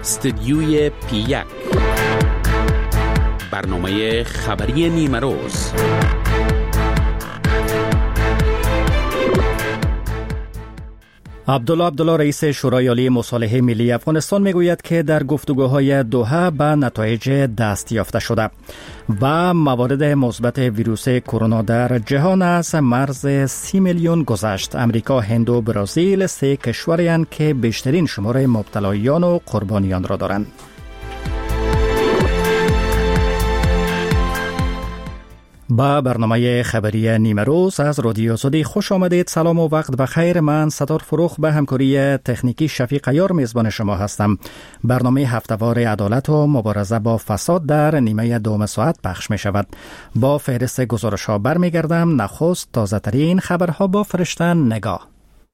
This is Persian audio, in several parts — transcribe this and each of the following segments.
استدیوی پی1 برنامه خبری نیمه روز. عبدالله رئیس شورای عالی مصالحه ملی افغانستان میگوید که در گفتگوهای دوحه به نتایج دست یافته شده و موارد مثبت ویروس کرونا در جهان از مرز 30 میلیون گذشت. امریکا، هند و برزیل سه کشورند که بیشترین شمار مبتلایان و قربانیان را دارند. با برنامه خبری نیمه روز از رادیو آزادی خوش آمدید. سلام و وقت بخیر. من ستار فروخ به همکاری تکنیکی شفیق عیار میزبان شما هستم. برنامه هفته‌وار عدالت و مبارزه با فساد در نیمه دوم ساعت پخش می شود. با فهرست گزارش ها برمیگردم. نخست تازه ترین خبرها با فرشتن نگاه.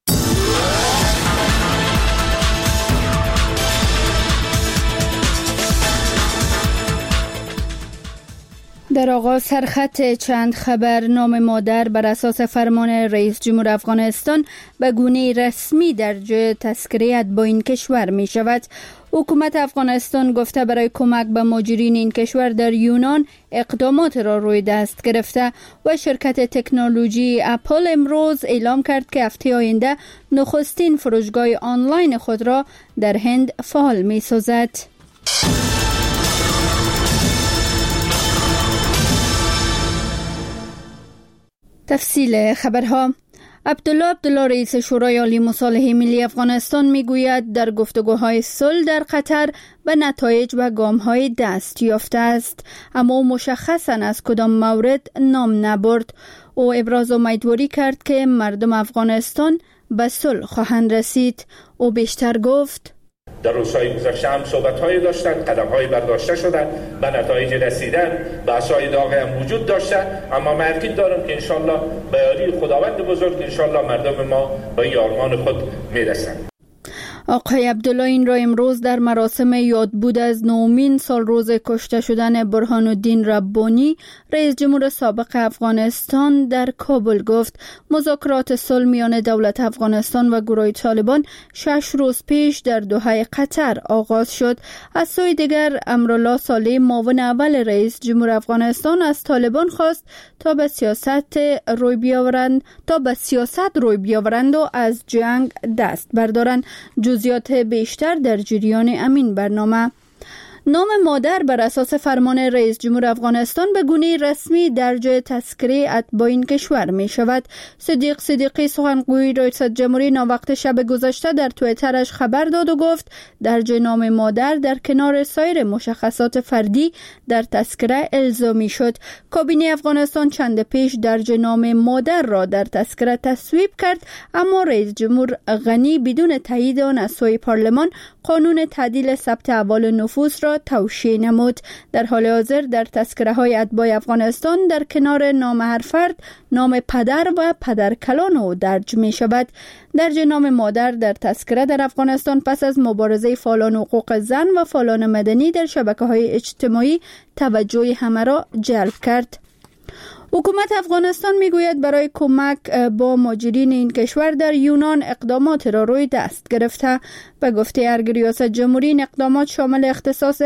در آغاز سرخط چند خبر. نام مادر بر اساس فرمان رئیس جمهور افغانستان به گونه رسمی در جای تذکره اتباع کشور می شود. حکومت افغانستان گفته برای کمک به مهاجرین این کشور در یونان اقدامات را روی دست گرفته و شرکت تکنولوژی اپل امروز اعلام کرد که هفته آینده نخستین فروشگاه آنلاین خود را در هند فعال می سازد. تفصیل خبرها. عبدالله رئیس شورای عالی مصالحه ملی افغانستان میگوید در گفتگوهای صلح در قطر به نتایج و گام‌های دست یافته است، اما مشخصاً از کدام مورد نام نبرد. او ابراز امیدواری کرد که مردم افغانستان به صلح خواهند رسید. او بیشتر گفت در روزهای گذشته هم صحبت‌هایی داشتند، قدم‌هایی برداشته شدند، به نتایج رسیدن، بحث‌های داغی هم وجود داشته، اما من یقین دارم که انشالله به یاری خداوند بزرگ انشالله مردم ما به این آرمان خود میرسند. آقای عبدالله این را امروز در مراسم یادبود از 9مین سال روز کشته شدن برهان الدین ربانی رئیس جمهور سابق افغانستان در کابل گفت. مذاکرات صلح میان دولت افغانستان و گروه طالبان 6 روز پیش در دوحه قطر آغاز شد. از سوی دیگر امرالله صالح معاون اول رئیس جمهور افغانستان از طالبان خواست تا به سیاست روی بیاورند و از جنگ دست بردارند. جزئیات بیشتر در جریان امین برنامه. نام مادر بر اساس فرمان رئیس جمهور افغانستان به گونه رسمی در جای تذکره اتباع این کشور می شود. صدیق صدیقی سخنگوی ریاست جمهوری ناوقت شب گذشته در توییترش خبر داد و گفت در جای نام مادر در کنار سایر مشخصات فردی در تذکره الزامی شد. کابینه افغانستان چند پیش در جای نام مادر را در تذکره تصویب کرد، اما رئیس جمهور غنی بدون تایید آن از سوی پارلمان قانون تعدیل ثبت احوال نفوس را توشیح نمود. در حال حاضر در تذکره های اتباع افغانستان در کنار نام هر فرد نام پدر و پدرکلان او درج می شود. درج نام مادر در تذکره در افغانستان پس از مبارزه فعالان حقوق زن و فعالان مدنی در شبکه‌های اجتماعی توجه همه را جلب کرد. حکومت افغانستان میگوید برای کمک با مهاجرین این کشور در یونان اقدامات را روی دست گرفته. به گفته ارگ ریاست جمهوری این اقدامات شامل اختصاص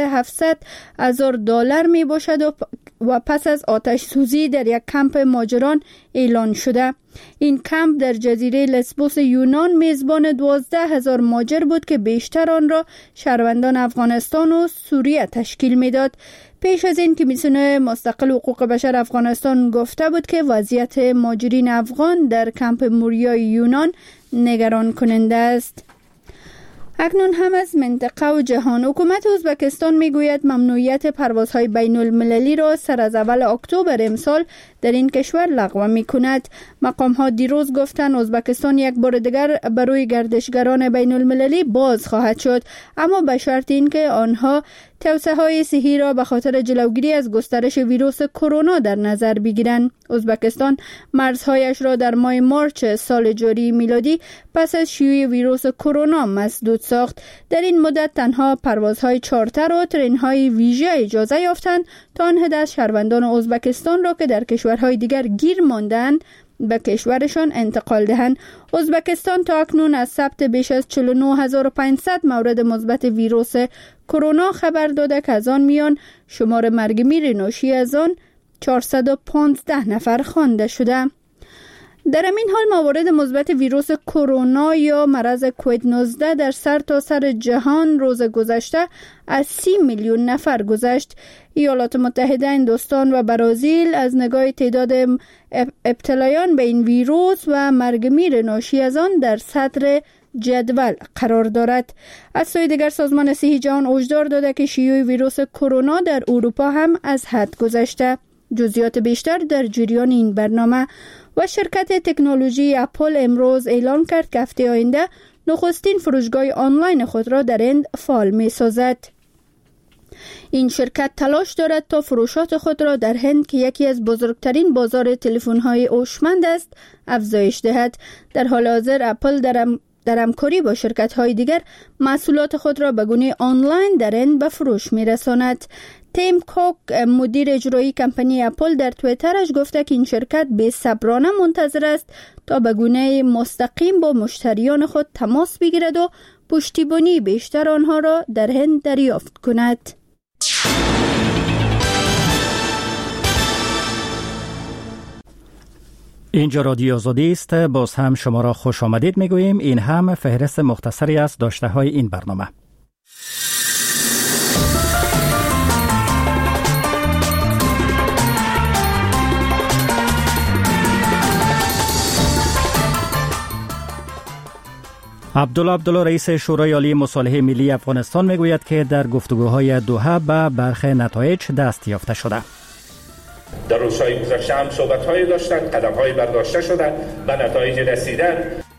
$700,000 می باشد و پس از آتش سوزی در یک کمپ مهاجران اعلان شده. این کمپ در جزیره لسبوس یونان میزبان 12,000 مهاجر بود که بیشتر آن را شهروندان افغانستان و سوریه تشکیل میداد. پیش از این کمیسیون مستقل حقوق بشر افغانستان گفته بود که وضعیت مهاجرین افغان در کمپ موریای یونان نگران کننده است. اکنون هم از منطقه و جهان. حکومت ازبکستان میگوید ممنوعیت پروازهای بین المللی را سر از اول اکتبر امسال در این کشور لغو می‌کند. مقام ها دیروز گفتند ازبکستان یک بار دیگر برای گردشگران بین المللی باز خواهد شد، اما به شرط اینکه آنها توسعه‌های صحی را به خاطر جلوگیری از گسترش ویروس کرونا در نظر بگیرند. ازبکستان مرزهایش را در ماه مارچ سال جاری میلادی پس از شیوع ویروس کرونا مسدود ساخت. در این مدت تنها پروازهای چارتر و ترن‌های ویژه اجازه یافتند تا آن هدف شهروندان ازبکستان را که در کشورهای دیگر گیر ماندند به کشورشان انتقال دهند. ازبکستان تا اکنون از ثبت بیش از 49500 مورد مثبت ویروس کرونا خبر داده که از آن میان شمار مرگ میر ناشی از آن 415 نفر خوانده شده. در همین حال موارد مثبت ویروس کرونا یا مرض کووید 19 در سرتاسر جهان روز گذشته از 30 میلیون نفر گذشت. ایالات متحده، هندوستان و برزیل از نگاه تعداد ابتلایان به این ویروس و مرگ میر ناشی از آن در صدر جدول قرار دارد. از سوی دیگر سازمان صحی جهان هشدار داده که شیوع ویروس کرونا در اروپا هم از حد گذشته. جزئیات بیشتر در جریان این برنامه. و شرکت تکنولوژی اپل امروز اعلام کرد که هفته آینده نخستین فروشگاه آنلاین خود را در هند فعال می سازد. این شرکت تلاش دارد تا فروشات خود را در هند که یکی از بزرگترین بازار تلفن‌های هوشمند است افزایش دهد. در حال حاضر اپل در همکاری با شرکت‌های دیگر محصولات خود را به گونه آنلاین در هند به فروش می‌رساند. تیم کوک مدیر اجرایی کمپانی اپل در توییترش گفته که این شرکت بی‌صبرانه منتظر است تا به گونه مستقیم با مشتریان خود تماس بگیرد و پشتیبانی بیشتر آنها را در هند دریافت کند. اینجا رادیو آزادی است. باز هم شما را خوش آمدید میگوییم. این هم فهرست مختصری از داشته های این برنامه. عبدالله رئیس شورای عالی مصالحه ملی افغانستان میگوید که در گفتگوهای دوحه به برخی نتایج دست یافته شده. در روزهای گذشته هم صحبت‌هایی داشتند، قدم‌هایی برداشته شده، به نتایج رسیدن.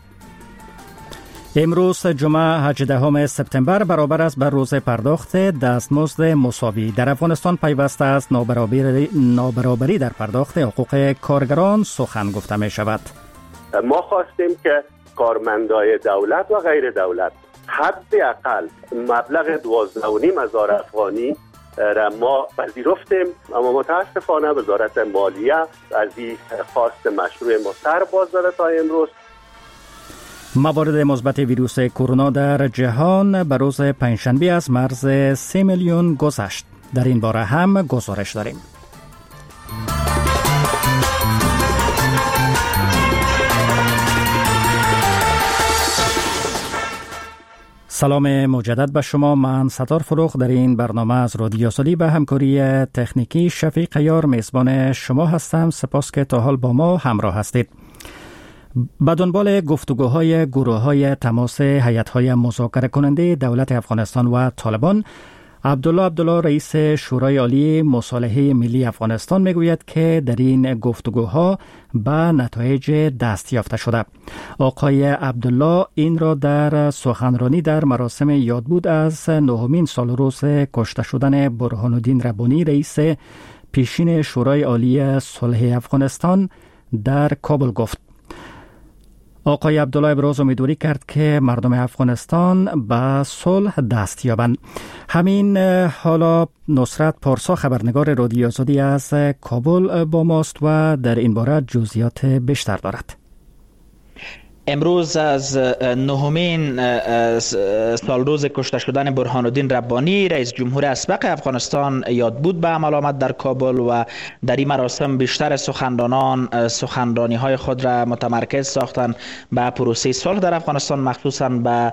امروز جمعه 18 سپتامبر برابر است بر روز پرداخت دستمزد مساوی. در افغانستان پیوسته است نابرابری در پرداخت حقوق کارگران سخن گفته می شود. ما خواستیم که کارمندای دولت و غیر دولت حداقل مبلغ 12,500 افغانی را ما پذیرفتیم، اما متاسفانه وزارت مالیه از این خواست مشروع ما سر باز داده تا امروز. موارد مثبت ویروس کرونا در جهان به روز پنجشنبه از مرز 3 میلیون گذشت. در این باره هم گزارش داریم. سلام مجدد به شما. من ستار فروخ در این برنامه از رادیو آزادی به همکاری تکنیکی شفیق یار میزبان شما هستم. سپاس که تا حال با ما همراه هستید. به دنبال گفتگوهای گروه‌های تماس هیئت‌های مذاکره کننده دولت افغانستان و طالبان، عبدالله رئیس شورای عالی مصالحه ملی افغانستان میگوید که در این گفتگوها به نتایج دست یافته شده. آقای عبدالله این را در سخنرانی در مراسم یادبود از 9مین سالروز کشته شدن برهان الدین ربانی رئیس پیشین شورای عالی صلح افغانستان در کابل گفت. آقای عبدالله ابراز امیدواری کرد که مردم افغانستان به صلح دست یابند. همین حالا نصرت پارسا خبرنگار رادیو آزادی از کابل با ماست و در این باره جزئیات بیشتر دارد. امروز از 9مین سالروز کشته شدن برهان الدین ربانی رئیس جمهور اسبق افغانستان یادبود به عمل آمد در کابل و در این مراسم بیشتر سخنرانان سخنرانی‌های خود را متمرکز ساختند به پروسه صلح در افغانستان، مخصوصاً به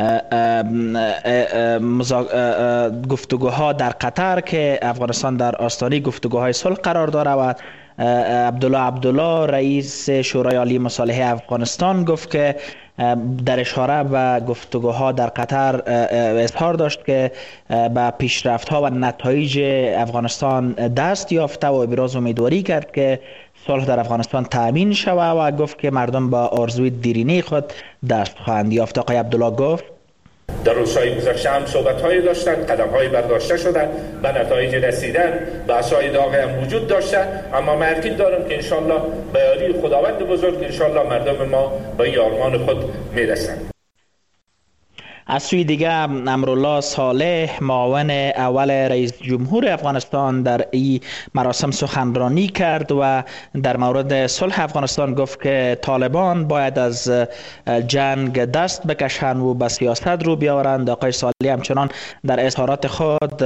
گفتگوها در قطر که افغانستان در آستانه گفتگوهای صلح قرار دارد. و عبدالله رئیس شورای عالی مصالحه افغانستان گفت که در اشاره به گفتگوها در قطر اظهار داشت که به پیشرفت‌ها و نتایج افغانستان دست یافته و ابراز امیدواری کرد که صلح در افغانستان تأمین شود و گفت که مردم با آرزوی دیرینه خود دست خواهند یافت. آقای عبدالله گفت در روزهای گذشته هم صحبت‌هایی داشتند، قدم‌هایی برداشته شدند، به نتایج رسیدن، بحث‌های داغی هم وجود داشته، اما من یقین دارم که انشالله به یاری خداوند بزرگ انشالله مردم ما به آرمان خود میرسند. از سوی دیگه امرالله صالح معاون اول رئیس جمهور افغانستان در این مراسم سخنرانی کرد و در مورد صلح افغانستان گفت که طالبان باید از جنگ دست بکشند و به سیاست رو بیاورند. آقای صالح همچنان در اظهارات خود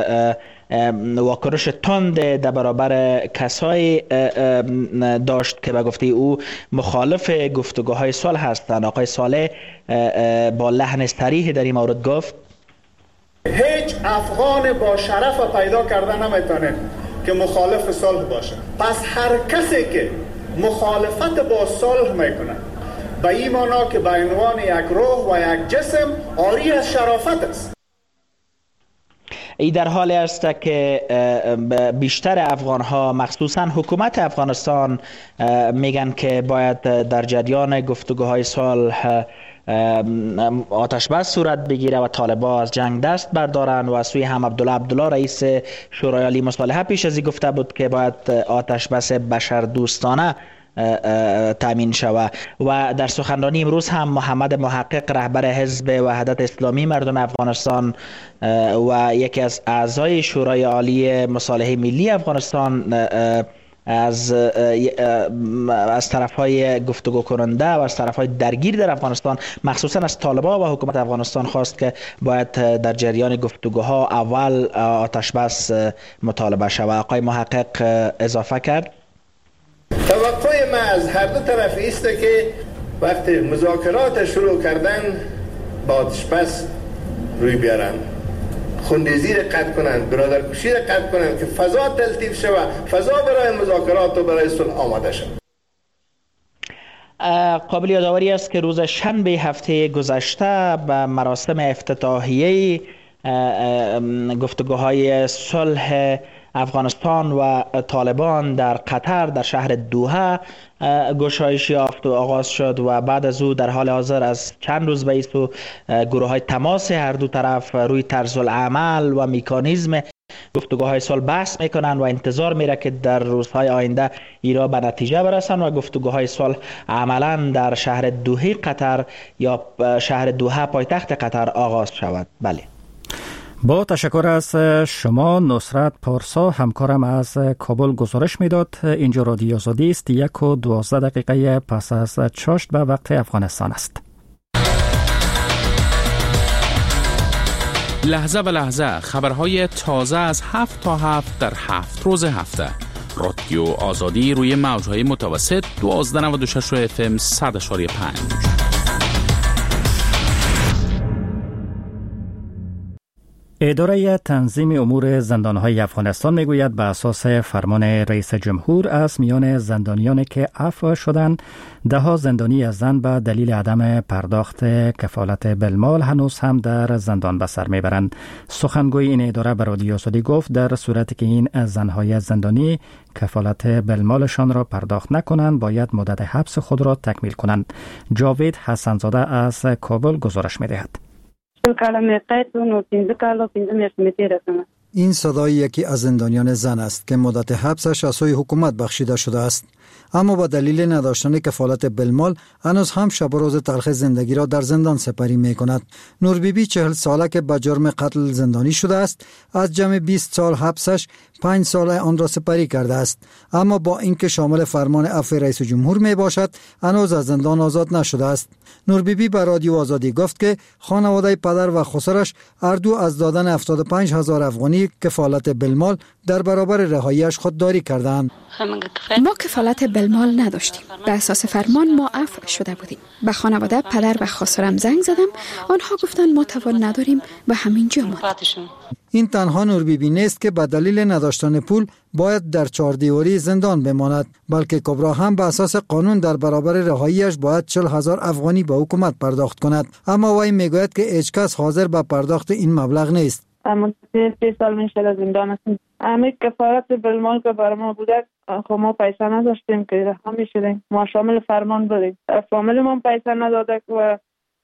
واکنش تند در برابر کسایی داشت که به گفته او مخالف گفتگوهای صلح هستند. آقای صالح با لحن صریح در این مورد گفت هیچ افغان با شرف پیدا کرده نمیتونه که مخالف صلح باشه. پس هر کسی که مخالفت با صلح میکنه به این معنا که به عنوان یک روح و یک جسم عاری از شرافت است. ای در حالی است که بیشتر افغان ها مخصوصا حکومت افغانستان میگن که باید در جریان گفتگوهای صلح آتش بس صورت بگیره و طالبان از جنگ دست بردارن. و از سوی هم عبدالله رئیس شورای عالی مصالحه پیش از این گفته بود که باید آتش بس بشر دوستانه تامین شود. و در سخنرانی امروز هم محمد محقق رهبر حزب وحدت اسلامی مردم افغانستان و یکی از اعضای شورای عالی مصالحه ملی افغانستان از طرف‌های گفتگو کننده و از طرف‌های درگیر در افغانستان مخصوصا از طالبان و حکومت افغانستان خواست که باید در جریان گفتگوها اول آتش بس مطالبه شود. آقای محقق اضافه کرد توقع ما از هر دو طرف است که وقتی مذاکرات شروع کردن با آتش بس روی بیارن، خونریزی را قطع کنند، برادرکشی را قطع کنند که فضا تلطیف شود، فضا برای مذاکرات و برای صلح آماده شود. قابل یادآوری است که روز شنبه هفته گذشته به مراسم افتتاحیه گفتگوهای صلح افغانستان و طالبان در قطر در شهر دوحه گشایش یافت و آغاز شد و بعد از او در حال حاضر از چند روز به این سو گروه‌های تماس هر دو طرف روی طرز العمل و مکانیزم گفتگوهای صلح بحث میکنند و انتظار میره که در روزهای آینده ایرا به نتیجه برسند و گفتگوهای صلح عملا در شهر دوحه قطر یا شهر دوحه پایتخت قطر آغاز شود. بله، با تشکر از شما. نصرت پارسا همکارم از کابل گزارش میداد. اینجا رادیو آزادی است. 1:12 پس از چاشت به وقت افغانستان است. لحظه به لحظه خبرهای تازه از 7 تا 7 در 7 روز هفته. رادیو آزادی روی موجهای متوسط 1296 FM 100.5. اداره تنظیم امور زندانهای افغانستان میگوید به اساس فرمان رئیس جمهور از میان زندانیانی که عفو شدند 10 زندانی زن به دلیل عدم پرداخت کفالت بالمال هنوز هم در زندان به سر میبرند. سخنگوی این اداره به رادیو آزادی گفت در صورتی که این زنهای زندانی کفالت بالمالشان را پرداخت نکنند باید مدت حبس خود را تکمیل کنند. جاوید حسنزاده از کابل گزارش میدهد. این صدای یکی از زندانیان زن است که مدت حبسش از سوی حکومت بخشیده شده است، اما با دلیل نداشتن کفالت بالمال هنوز هم شب و روز تلخ زندگی را در زندان سپری می کند. نور بیبی 40 ساله که به جرم قتل زندانی شده است، از جمع 20 سال حبسش 5 سال آن را سپری کرده است، اما با اینکه شامل فرمان عفو رئیس جمهور می باشد هنوز از زندان آزاد نشده است. نور بیبی به رادیو آزادی گفت که خانواده پدر و خسرش هر دو از دادن 75,000 افغانی کفالت بالمال در برابر رهاییش خودداری کردند. ما کفالت بالمال نداشتیم. به اساس فرمان ما عفو شده بودیم. به خانواده پدر و خسرم زنگ زدم، آنها گفتند ما توان نداریم و همینجا ماند. این تنها نور بیبی نیست که به دلیل نداشتن پول باید در 4 دیواری زندان بماند، بلکه کبرا هم به اساس قانون در برابر رهاییش باید 40,000 افغانی به حکومت پرداخت کند، اما وی میگوید که هیچ کس حاضر به پرداخت این مبلغ نیست. اما 3 سال میشه زندان هستیم. همه کفارت بالمال که برای ما بوده خب ما پیسه نداشتیم که رها میشدیم، ما شامل فرمان بودیم. فامیل ما پیسه نداده و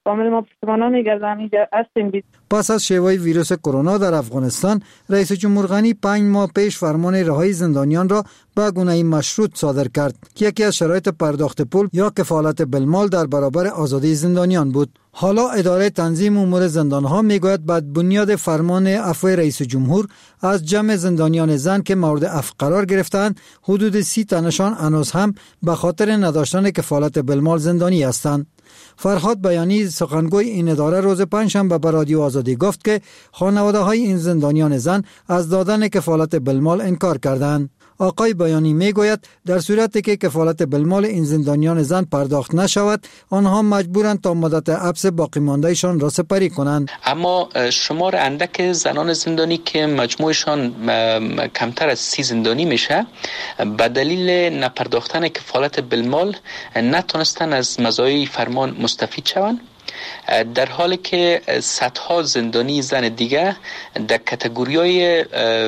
کامل ما پشتیبانا میگردن اینجا هستیم. پس از شیوع ویروس کرونا در افغانستان، رئیس جمهور غنی 5 ماه پیش فرمان رهایی زندانیان را به گونه مشروط صادر کرد که یکی از شرایط پرداخت پول یا کفالت بالمال در برابر آزادی زندانیان بود. حالا اداره تنظیم امور زندانها میگوید بعد بنیاد فرمان عفو رئیس جمهور از جمع زندانیان زن که مورد عفو قرار گرفتند، حدود 30 تنشان هنوز هم به خاطر نداشتن کفالت بالمال زندانی هستند. فرهاد بیانی سخنگوی این اداره روز پنجشنبه به رادیو آزادی گفت که خانواده های این زندانیان زن از دادن کفالت بالمال انکار کردند. آقای بیانی میگوید در صورتی که کفالت بالمال این زندانیان زن پرداخت نشود، آنها مجبورند تا مدت حبس باقی ماندهشان را سپری کنند. اما شمار اندک زنان زندانی که مجموعشان کمتر از 30 زندانی میشه، به دلیل نپرداختن کفالت بالمال نتونستن از مزایای فرمان مستفید شوند، در حالی که صدها زندانی زن دیگه در کاتگوری‌های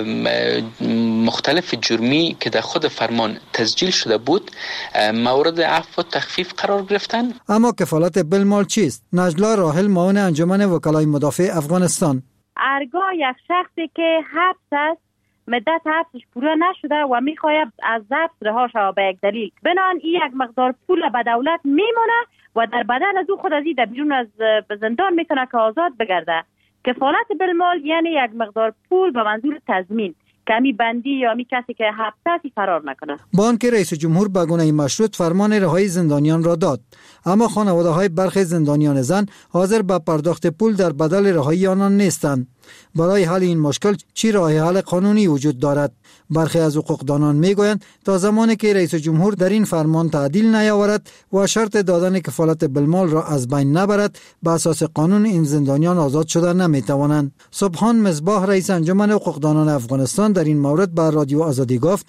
مختلف جرمی که در خود فرمان تسجیل شده بود مورد عفو و تخفیف قرار گرفتن. اما کفالت بالمال چیست؟ نجلا راحل معاون انجمن وکلای مدافع افغانستان: هرگاه یک شخصی که حبس است، مدت حبسش پوره نشده و میخواهد از حبس رها شود به یک دلیل، بنان این یک مقدار پول به دولت میمونه و در بدل از او خود از این در بیرون از زندان میتونه که آزاد بگرده. کفالت بالمال یعنی یک مقدار پول به منظور تضمین که همی بندی یا همی کسی که حبس فرار نکنه. با آنکه رئیس جمهور به گونه مشروط فرمان رهایی زندانیان را داد، اما خانواده های برخی زندانیان زن حاضر به پرداخت پول در بدل رهایی آنان نیستند. برای حل این مشکل چی راه حل قانونی وجود دارد؟ برخی از حقوقدانان میگویند تا زمانی که رئیس جمهور در این فرمان تعدیل نیاورد و شرط دادن کفالت بالمال را از بین نبرد، به اساس قانون این زندانیان آزاد شده نمیتوانند. سبحان مصباح رئیس انجمن حقوقدانان افغانستان در این مورد به رادیو آزادی گفت: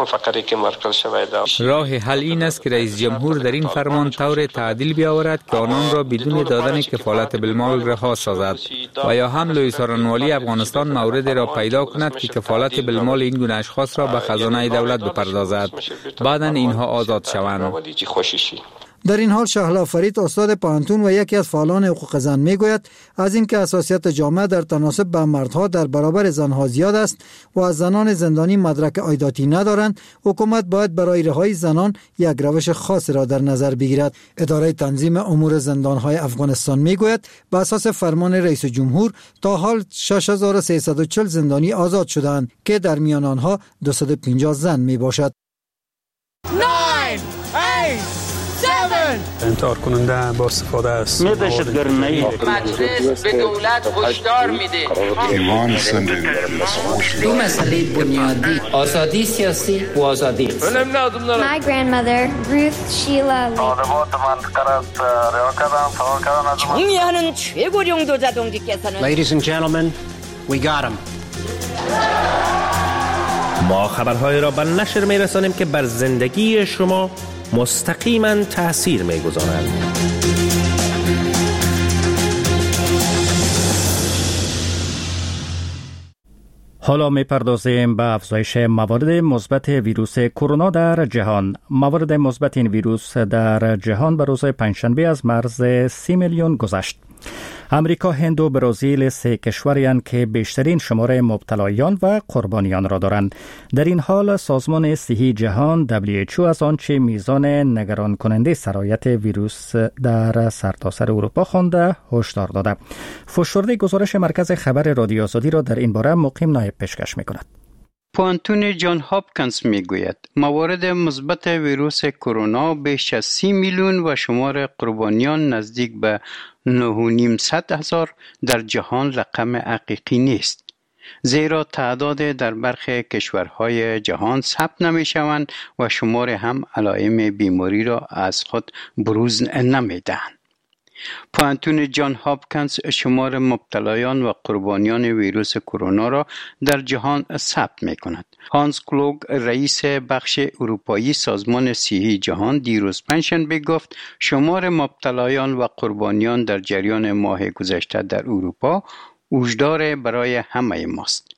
راه حل این است که رئیس جمهور در این فرمان طور تعدیل بیاورد که آنان را بدون دادن کفالت بالمال رها سازد و یا هم لوی سارنوالی افغانستان موردی را پیدا کند که کفالت بالمال این گونه اشخاص را به خزانه دولت بپردازد، بعداً اینها آزاد شوند. در این حال شهلا فرید، استاد پانتون و یکی از فعالان حقوق زن میگوید از اینکه حساسیت جامعه در تناسب به مردها در برابر زنها زیاد است و از زنان زندانی مدرک عایداتی ندارند، حکومت باید برای رهایی زنان یک روش خاص را در نظر بگیرد. اداره تنظیم امور زندانهای افغانستان میگوید به اساس فرمان رئیس جمهور تا حال 6340 زندانی آزاد شدند که در میان آنها 250 زن میباشد. 9 انتحار کننده با استفاده است. مجلس به دولت هشدار میده دو مسئله بنیادی: آزادی سیاسی و آزادی. My grandmother Ruth Sheila 정의하는 최고령도 자동직께서는 Ladies and gentlemen, we got him. ما خبرهای را به نشر میرسانیم که بر زندگی شما مستقیما تأثیر میگذارند. حالا میپردازیم به افزایش موارد مثبت ویروس کرونا در جهان. موارد مثبت این ویروس در جهان به روز پنجشنبه از مرز 30 میلیون گذشت. امریکا، هند و برزیل 3 کشوری‌اند که بیشترین شماره مبتلایان و قربانیان را دارند. در این حال سازمان صحی جهان WHO از آنچه میزان نگران کننده سرایت ویروس در سرتاسر اروپا خوانده هشدار داده. فشرده گزارش مرکز خبر رادیو آزادی را در این باره مقیم نایب پیشکش می‌کند. پانتون جان هاپکینز میگوید موارد مثبت ویروس کرونا بیش از 30 میلیون و شمار قربانیان نزدیک به 9,500,000 در جهان رقم حقیقی نیست، زیرا تعداد در برخی کشورهای جهان ثبت نمی‌شوند و شمار هم علائم بیماری را از خود بروز نمی‌دهند. پانتون جان هاپکینز شمار مبتلایان و قربانیان ویروس کرونا را در جهان ثبت می‌کند. هانس کلوگ، رئیس بخش اروپایی سازمان صحی جهان، دیروز پنجشنبه گفت شمار مبتلایان و قربانیان در جریان ماه گذشته در اروپا هشدار برای همه ماست.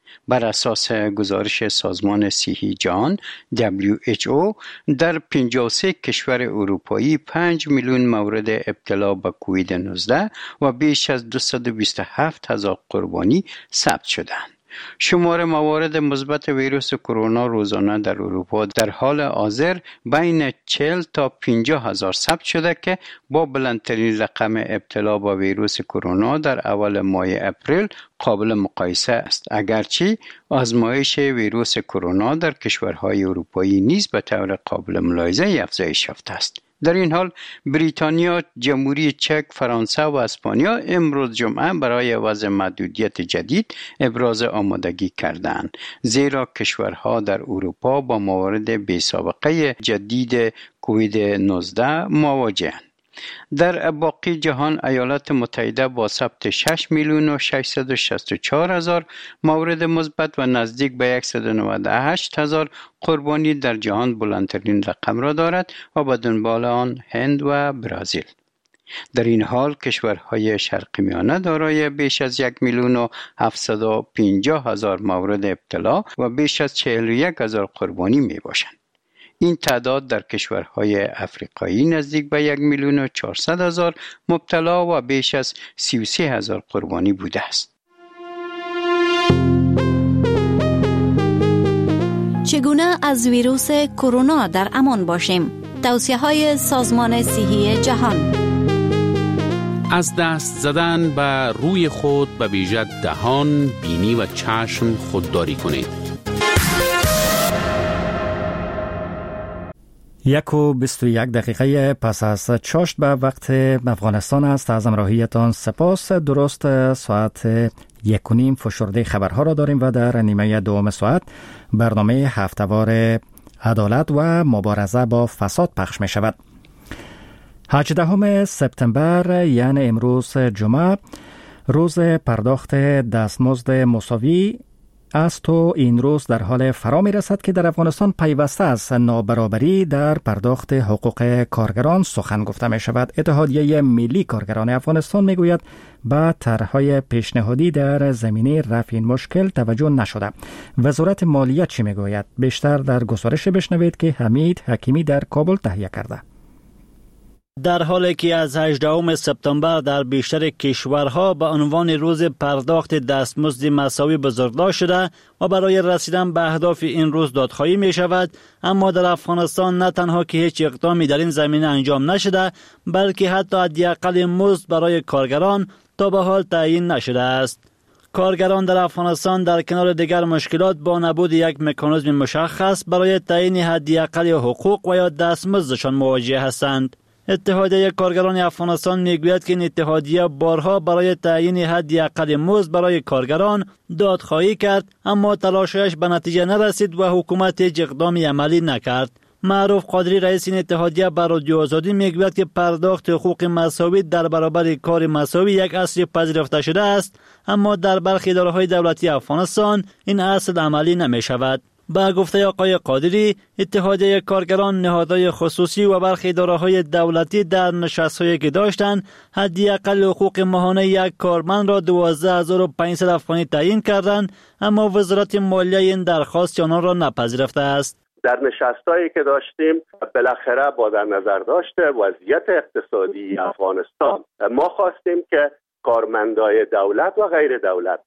بر اساس گزارش سازمان صحی جهان WHO در 53 کشور اروپایی 5 میلیون مورد ابتلا به کووید 19 و بیش از 227,000 قربانی ثبت شدند. شمار موارد مثبت ویروس کرونا روزانه در اروپا در حال حاضر بین 40 تا 50,000 ثبت شده که با بلندترین رقم ابتلا با ویروس کرونا در اول ماه اپریل قابل مقایسه است، اگرچه آزمایش ویروس کرونا در کشورهای اروپایی نیز به طور قابل ملاحظه افزایش یافته است. در این حال بریتانیا، جمهوری چک، فرانسه و اسپانیا امروز جمعه برای وضع محدودیت جدید ابراز آمادگی کردند، زیرا کشورها در اروپا با موارد بی‌سابقه جدید کووید 19 مواجه‌اند. در باقی جهان ایالات متحده با ثبت 6 میلیون و 664 هزار مورد مثبت و نزدیک به 198 هزار قربانی در جهان بلندترین رقم را دارد و به دنبال آن هند و برزیل. در این حال کشورهای شرق میانه دارای بیش از 1 میلیون و 750 هزار مورد ابتلا و بیش از 41 هزار قربانی می باشند. این تعداد در کشورهای افریقایی نزدیک به 1 میلیون و 400 هزار مبتلا و بیش از 33 هزار قربانی بوده است. چگونه از ویروس کرونا در امان باشیم؟ توصیه‌های سازمان صحی جهان. از دست زدن به روی خود به ویژه دهان، بینی و چشم خودداری کنید. 1:21 پس از چاشت به وقت افغانستان است. از همراهیتان سپاس. درست ساعت 1:30 فشرده خبرها را داریم و در نیمه دوم ساعت برنامه هفته‌وار عدالت و مبارزه با فساد پخش می شود. 18 سپتامبر یعنی امروز جمعه روز پرداخت دستمزد مساوی است و این روز در حال فرا می رسد که در افغانستان پیوسته از نابرابری در پرداخت حقوق کارگران سخن گفته می شود. اتحادیه ملی کارگران افغانستان می گوید به طرح‌های پیشنهادی در زمینه رفع این مشکل توجه نشده. وزارت مالیه چی می گوید؟ بیشتر در گزارش بشنوید که حمید حکیمی در کابل تهیه کرده. در حالی که از 18 سپتامبر در بیشتر کشورها به عنوان روز پرداخت دستمزد مساوی بزرگداشت شده و برای رسیدن به اهداف این روز دادخواهی می شود، اما در افغانستان نه تنها که هیچ اقدامی در این زمینه انجام نشده، بلکه حتی حداقل مزد برای کارگران تا به حال تعیین نشده است. کارگران در افغانستان در کنار دیگر مشکلات با نبود یک مکانیزم مشخص برای تعیین حداقل حقوق و یا دستمزدشان مواجه هستند. اتحادیه کارگران افغانستان میگوید که این اتحادیه بارها برای تعیین حداقل مزد برای کارگران دادخواهی کرد، اما تلاشش به نتیجه نرسید و حکومت هیچ اقدامی عملی نکرد. معروف قادری رئیس این اتحادیه بر رادیو آزادی میگوید که پرداخت حقوق مساوی در برابر کار مساوی یک اصل پذیرفته شده است، اما در برخی اداره‌های دولتی افغانستان این اصل عملی نمی شود. با گفته آقای قادری، اتحادیه کارگران، نهادهای خصوصی و برخی اداره‌های دولتی در نشست‌هایی که داشتند حداقل حقوق ماهانه یک کارمند را 12500 افغانی تعیین کردند، اما وزارت مالیه این درخواست آنان را نپذیرفته است. در نشستایی که داشتیم بالاخره با در نظر داشته وضعیت اقتصادی افغانستان ما خواستیم که کارمندای دولت و غیر دولت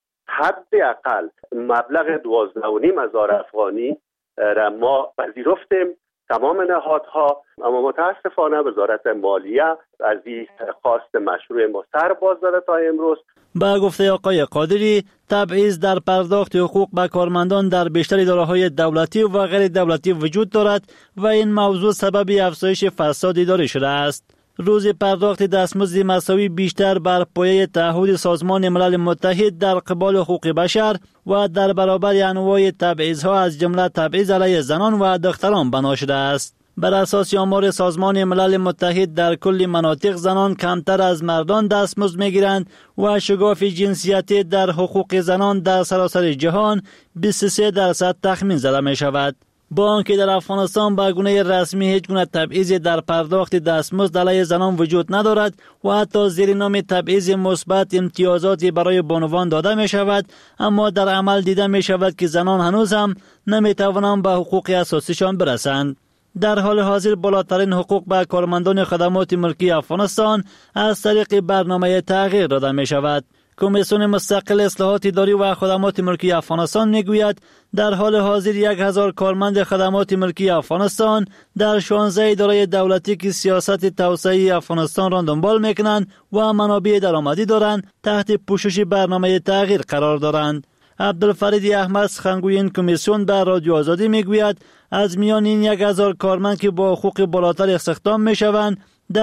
حداقل مبلغ 12,500 افغانی را ما پذیرفتیم تمام نهادها، اما متاسفانه وزارت مالیه از این خواست مشروع ما سر باز داده تا امروز. با گفته آقای قادری، تبعیض در پرداخت حقوق به کارمندان در بیشتر اداره‌های دولتی و غیر دولتی وجود دارد و این موضوع سبب افزایش فساد اداری شده است. روز پرداخت دستمزد مساوی بیشتر بر پایه تعهد سازمان ملل متحد در قبال حقوق بشر و در برابر انواع تبعیض‌ها از جمله تبعیض علیه زنان و دختران بنا شده است. بر اساس آمار سازمان ملل متحد در کل مناطق زنان کمتر از مردان دستمزد می‌گیرند و شگاف جنسیتی در حقوق زنان در سراسر جهان 23% تخمین زده می‌شود. با آنکه در افغانستان به گونه رسمی هیچ گونه تبعیض در پرداخت دستمزد علیه زنان وجود ندارد و حتی زیر نام تبعیض مثبت امتیازاتی برای بانوان داده می شود، اما در عمل دیده می شود که زنان هنوز هم نمی توانند به حقوق اساسیشان برسند. در حال حاضر بالاترین حقوق به کارمندان خدمات ملکی افغانستان از طریق برنامه تغییر داده می شود. کمیسیون مستقل اصلاحات اداری و خدمات ملکی افغانستان میگوید در حال حاضر 1000 کارمند خدمات ملکی افغانستان در 16 اداره دولتی که سیاست توسعه افغانستان را دنبال میکنند و منابع درآمدی دارند تحت پوشش برنامه تغییر قرار دارند. عبدالفرید احمد سخنگوی این کمیسیون به رادیو آزادی میگوید از میان این 1000 کارمند که با حقوق بالاتر استخدام میشوند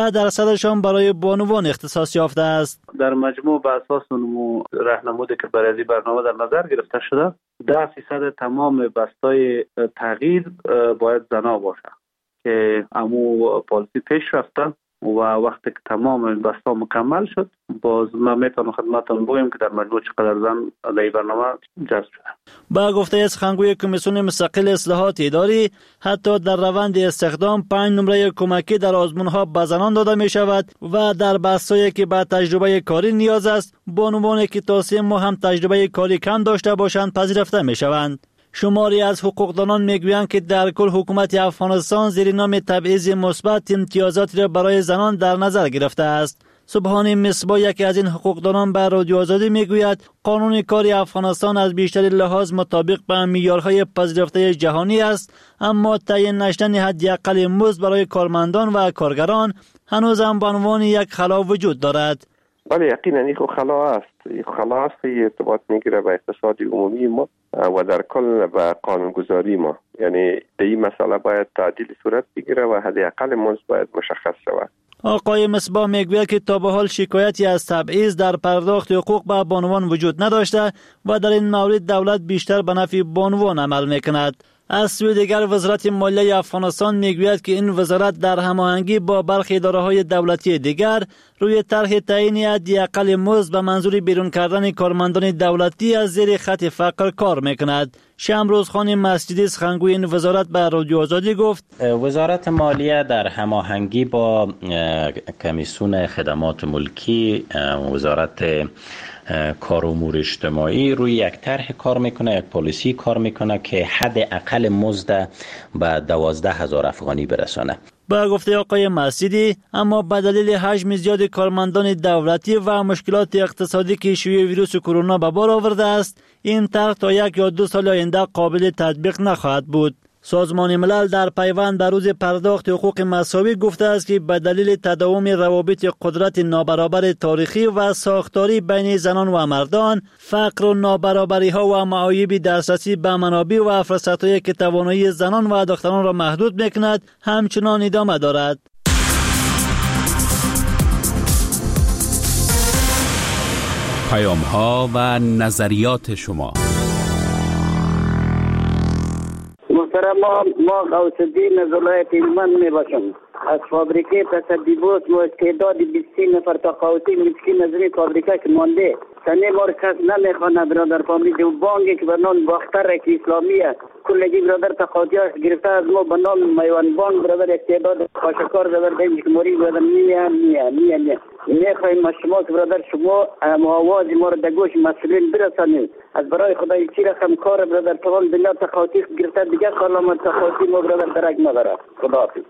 10% برای بانوان اختصاص یافته است. در مجموع به اساس راهنمودی که برای این برنامه در نظر گرفته شده 10% تمام بستای تغییر باید زنا باشه که امو پالیسی پیش رفته و وقتی که تمام بستا مکمل شد باز ما میتونم خدمتتون بگیم که در مجموع چقدر زن در این برنامه جذب شده. با گفته سخنگوی کمیسیون مستقل اصلاحات اداری حتی در روند استخدام 5 نمره کمکی در آزمون‌ها به زنان داده می شود و در بستایی که به تجربه کاری نیاز است بانوانی که تا 3 ماه هم تجربه کاری کم داشته باشند پذیرفته می شوند. شماری از حقوقدانان میگویند که در کل حکومت افغانستان زیر نام تبعیض مثبت امتیازاتی را برای زنان در نظر گرفته است. سبحانی مصباح یکی از این حقوقدانان به رادیو آزادی میگوید قانون کار افغانستان از بیشتر لحاظ مطابق به معیارهای پذیرفته جهانی است، اما تعیین نشدن حداقل مزد برای کارمندان و کارگران هنوز هم به عنوان یک خلا وجود دارد. ولی یقینا این خلا است. این خلا است که ارتباط میگیره به اقتصاد عمومی ما و در کل به قانونگذاری ما. یعنی در این مسئله باید تعدیل صورت بگیره و حداقل مزد باید مشخص شود. آقای مصباح میگوید که تا به حال شکایتی از تبعیض در پرداخت حقوق به بانوان وجود نداشته و در این مورد دولت بیشتر به نفع بانوان عمل میکند. از سوی دیگر وزارت مالیه افغانستان میگوید که این وزارت در هماهنگی با برخی اداره‌های دولتی دیگر روی طرح تعیین حداقل مزد به منظور بیرون کردن کارمندان دولتی از زیر خط فقر کار میکند. شمروز خان مسجدی سخنگوی این وزارت به رادیو آزادی گفت وزارت مالیه در هماهنگی با کمیسیون خدمات ملکی، وزارت کار و امور اجتماعی روی یک طرح کار میکنه، یک پالیسی کار میکنه که حد اقل مزد به 12,000 افغانی برسانه. با گفته آقای مسجدی اما به دلیل حجم زیاد کارمندان دولتی و مشکلات اقتصادی که شیوع ویروس کرونا به بار آورده است این طرح تا 1 یا 2 سال آینده قابل تطبیق نخواهد بود. سازمان ملل در پیوند به روز پرداخت حقوق مساوی گفته است که به دلیل تداوم روابط قدرت نابرابر تاریخی و ساختاری بین زنان و مردان، فقر و نابرابری ها و معایب دسترسی به منابع و فرصت‌هایی که توانایی زنان و دختران را محدود می‌کند همچنان ادامه دارد. پیام‌ها و نظریات شما. ما غوث الدین از ولایت هلمند میباشم. از فابریکه تصدیبات و استعداد 20 نفر تقاوتی مسکین از این فابریکه که مانده سنه ما کس نمیخوانه برادر فابریکه و بانگی که بنام باختر که اسلامیه کلگی برادر تقاوتی ها گرفته از ما بنام میوان بانگ برادر استعداد خاشکار برادر دیم که موری برادر میه میخوایم شما که برادر شما آواز ما رو در گوش مسئولین برسانید. از برای خدای چی رقم کار برادر تمام دنیا تقاوتی گرفته دیگه خالما تقاوتی ما برادر درک نداره. خداحافظ.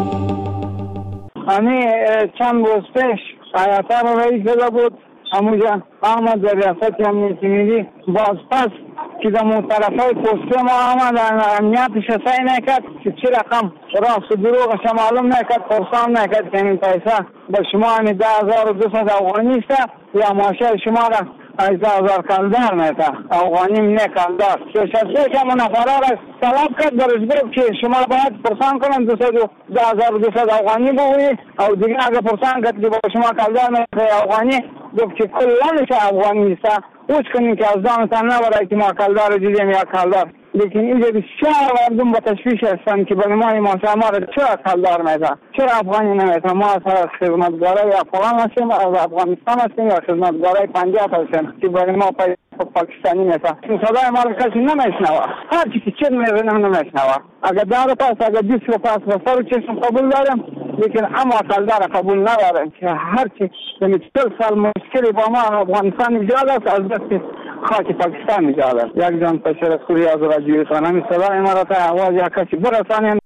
امی چند روز پیش آیاتر رئیس داده بود همونجا آمد در ریاست امنیتی باز پس که در طرفای پسته ما آمد امنیتش سعی نکرد که چی رقم راست و دروغش معلوم نکرد پرسان نکرد که این پیسه به شما 10,200 افغانی است یا ماشه شما را 18,000 کلدار نیتا افغانی نه کلدار شخصی که منافره را طلب کرد درش گفت که شما باید پرسان کنن 10,200 افغانی بگویی او دیگه اگه پرسان کرد که با شما کلدار نیتا افغانی گفت که کلانش افغانی نیست اوچ کنیم که از دانتان نبرای که ما کلدار دیدیم یا کلدار لیکن اینجا بسیار مردم با تشویش هستند که برای ما را چرا کلدار نیتا چرا افغانی نمیتا ما از خدمتگارای افغان هستیم از افغانستان هستیم یا خدمتگارای پنجاب هستیم که برای ما پاکستانی میفهم. صدای ما رو کسی نمیشنوه. هر چی که چند میزنم نمیشنوه. اگر دار پاس اگر دیسک پاس بسر چشم قبول دارم، لیکن اما قلدار قبول ندارم که هر چی یعنی 40 سال مشکلی با ما افغانستان ایجاد است، از دست خاک پاکستان ایجاد است. یک جان تشکر از رادیو خانم صدای ما را تا آواز یک کسی برسانید.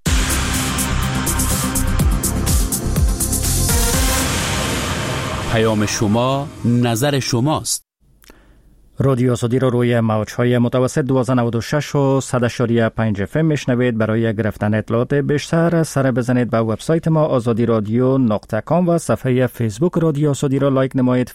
پیام شما، نظر شماست. رادیو آزادی را روی موج‌های متوسط 1296 و 100.5 FM میشنوید. برای گرفتن اطلاعات بیشتر سر بزنید به وبسایت ما azadiradyo.com و صفحه فیسبوک رادیو آزادی را لایک نمایید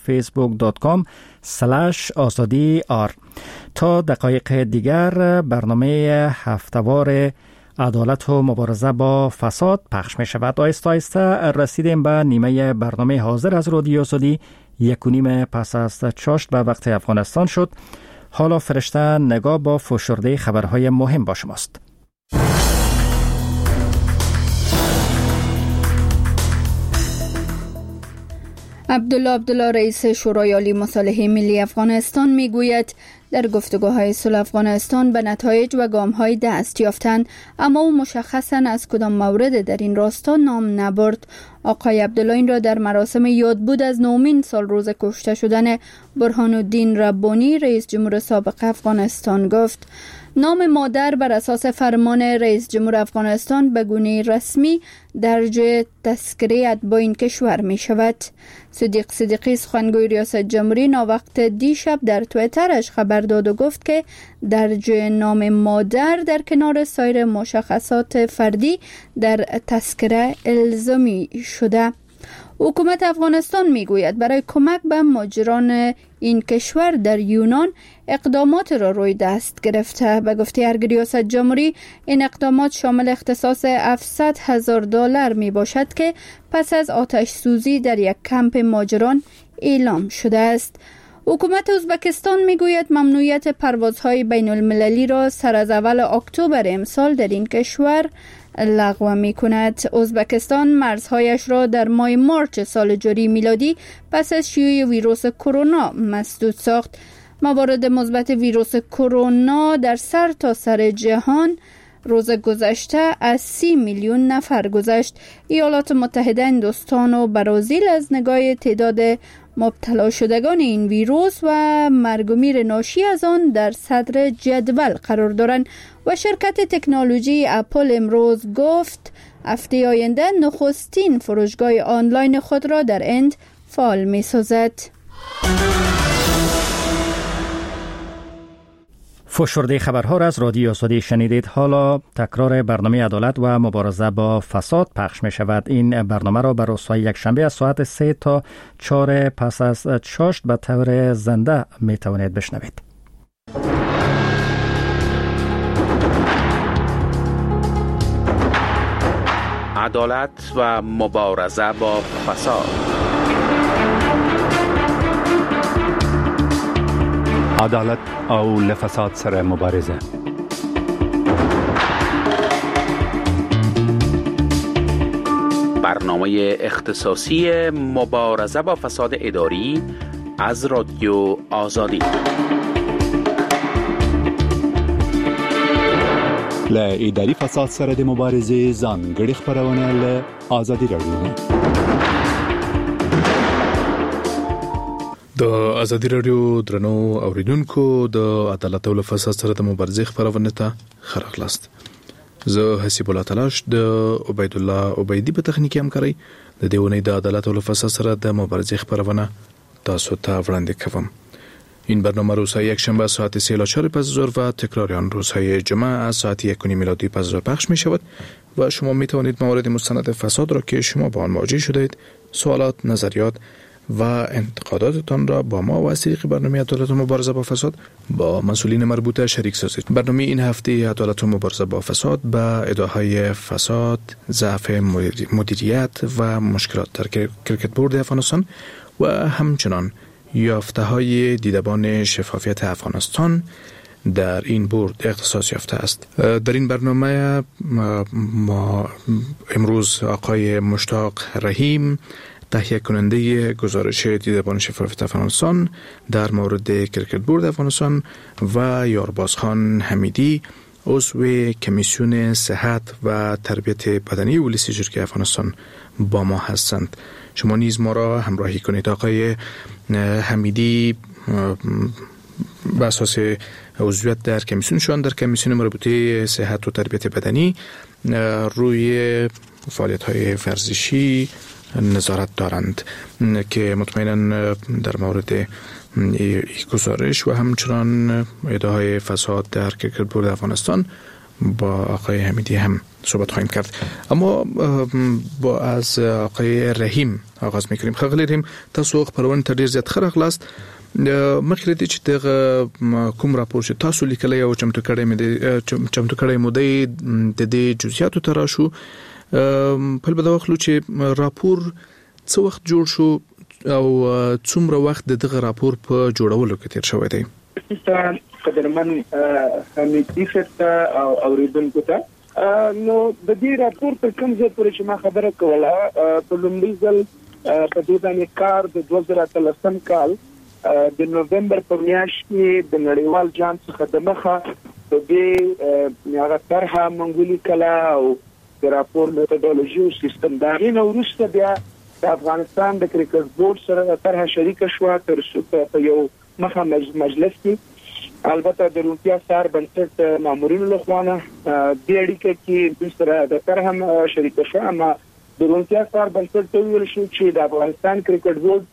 facebook.com/azadiyar. تا دقایق دیگر برنامه هفته‌وار عدالت و مبارزه با فساد پخش می شود. آیسته آیسته رسیدیم به نیمه برنامه حاضر از رادیو آزادی. 1:30 پس از چاشت به وقت افغانستان شد. حالا فرشته نگاه با فشرده خبرهای مهم با شماست. عبدالله رئیس شورای عالی مصالحه ملی افغانستان میگوید در گفتگوهای صلح افغانستان به نتایج و گام‌های دست یافتند، اما او مشخصاً از کدام مورد در این راستا نام نبرد. آقای عبدالله این را در مراسم یادبود از 9مین سال روز کشته شدن برهان الدین ربانی رئیس جمهور سابق افغانستان گفت. نام مادر بر اساس فرمان رئیس جمهور افغانستان به گونه رسمی درج تذکره اتباع این کشور می شود. صدیق صدیقی سخنگوی ریاست جمهوری ناوقت دیشب در تویترش خبر داد و گفت که درج نام مادر در کنار سایر مشخصات فردی در تذکره الزامی شده. حکومت افغانستان میگوید برای کمک به مهاجران این کشور در یونان اقدامات را روی دست گرفته. به گفته ریاست جمهوری این اقدامات شامل اختصاص $700,000 می باشد که پس از آتش سوزی در یک کمپ مهاجران اعلام شده است. حکومت ازبکستان میگوید ممنوعیت پروازهای بین المللی را سر از اول اکتبر امسال در این کشور لغو می کند. ازبکستان مرزهایش را در ماه مارچ سال جاری میلادی پس از شیوع ویروس کرونا مسدود ساخت. موارد مثبت ویروس کرونا در سرتاسر جهان روز گذشته از 30 میلیون نفر گذشت. ایالات متحده، هندوستان و برزیل از نگاه تعداد مبتلا شدگان این ویروس و مرگ و میر ناشی از آن در صدر جدول قرار دارند و شرکت تکنولوژی اپل امروز گفت هفته آینده نخستین فروشگاه آنلاین خود را در هند فعال می سازد. فشرده خبرها را از رادیو آزادی شنیدید. حالا تکرار برنامه عدالت و مبارزه با فساد پخش می شود. این برنامه را بر روزهای یکشنبه از ساعت 3 تا 4 پس از چاشت به طور زنده می توانید بشنوید. عدالت و مبارزه با فساد. عدالت او لفساد سره مبارزه. برنامه اختصاصی مبارزه با فساد اداری از رادیو آزادی. ل اداري فساد سره د مبارزې ځانګړي خبرونه له آزادي رادیو. د آزادي رادیو درنو اوریدونکو د عدالت او فساد سره د مبارزې خبرونه ته خراغلاست. زه حسیب الله تلاش د عبید الله عبیدی په تخنیکی همکاري د دیونی د عدالت او فساد سره د مبارزې خبرونه تاسو ته وړاندې کوم. این برنامه روزهای یکشنبه ساعت 3 تا 4 پس از ظهر و تکرار آن روزهای جمعه از ساعت 1:30 میلادی پس از ظهر پخش می شود و شما می توانید موارد مستند فساد را که شما با آن مواجه شدید، سوالات، نظریات و انتقاداتتان را با ما و از طریق برنامه عدالت و مبارزه با فساد با مسئولین مربوطه شریک سازید. برنامه این هفته عدالت و مبارزه با فساد به ادعاهای فساد، ضعف مدیریت و مشکلات در کرکت بورد افغانستان و همچنان یافته‌های دیدبان شفافیت افغانستان در این بورد اختصاص یافته است. در این برنامه ما امروز آقای مشتاق رحیم تهیه کننده گزارش دیدبان شفافیت افغانستان در مورد کرکت بورد افغانستان و یاربازخان حمیدی عضو کمیسیون صحت و تربیت بدنی ولسی جرگه افغانستان با ما هستند. شما نیز ما را همراهی کنید. آقای حمیدی به اساس عضویت در کمیسیونشان در کمیسیون مربوطه صحت و تربیت بدنی روی فعالیت‌های ورزشی نظارت دارند که مطمئناً در مورد گزارش و همچنان ادعای فساد در کرکت بورد افغانستان با آقای حمیدی هم صحبت خواهیم کرد. اما با از آقای رحیم آغاز میکنیم. خغلی رحیم، تاسو خبرونه ته ډیر زیات خرغلاست. مخکې دې چې دغه کوم راپور چې تاسو لیکلی او چمتو کړی مو د دې جزئیاتو ته راشو. په بل وخت چې راپور څو وخت جوړ شو او څومره وخت دغه راپور په جوړولو کې تیر شوی دی؟ قدرمن حمیدی فتا او اوریدونکو ته نو د دې راپور په کوم ځای پورې چې ما خبره کوله په لومړي ځل په دې باندې کار د 2013 کال د نوومبر په میاشت کې د نړیوال جام څخه د مخه د دې هغه طرحه منګولي کلا او د راپور میتودولوژي او سیستم دا غي نو وروسته بیا د افغانستان د کرکټ بورډ سره طرحه شریک شو تر څو په یو مخه مجلس کې البته د روسیا سار بنسټ مامورینو له خوانه د اړیکه کې د سره د طرحه شریک شو اما د روسیا سار بنسټ ته ویل شو چې د افغانستان کرکټ بورډ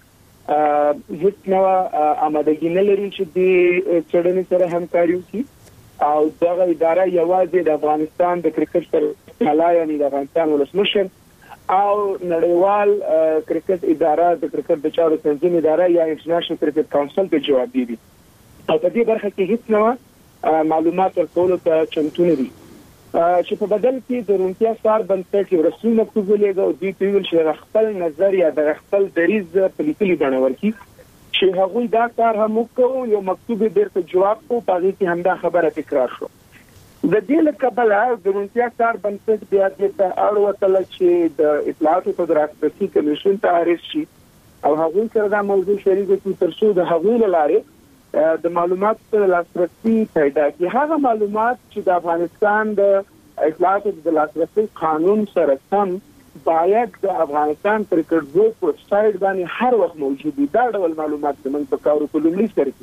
هیڅ نو آمادګي نه لري چې د چړنې سره همکاري وکړي او دغه اداره یوازې د افغانستان د کرکټ سره ملایاني د افغانستان ولسمشر او نړیوال کرکټ اداره د کرکټ د چارو تنظیم اداره یا انټرنیشنل کرکټ کونسل ته جواب دی او په دې برخه کې هیڅ نو معلومات ورکول ته چمتو نه دي چې په بدل کې د روسیا سار بنسټ یو رسمي مکتوب ولېږه او دوی ته ویل چې خپل نظر یا د خپل دریز په لیکلي بڼه ورکړي چې هغه دا کار هم وکړو. یو مکتوب بیرته جواب کو پاره کې همدا خبره تکرار شو. د دې لکبل د روسیا سار بنسټ بیا د اړوتل چې د اطلاعات او تدارکاتي کمیشن ته عارض شي او هغه سره دا موضوع شریک کی تر څو د هغه لاره د معلومات لاسرسي پیدا کی. هغه معلومات چې د افغانستان د اطلاعات او لاسرسي قانون سره سم باید د افغانستان کرکټ بورډ په ویب سټ باندې هر وخت موجود دي. دا ډول معلومات زموږ په کارو په لومړي سره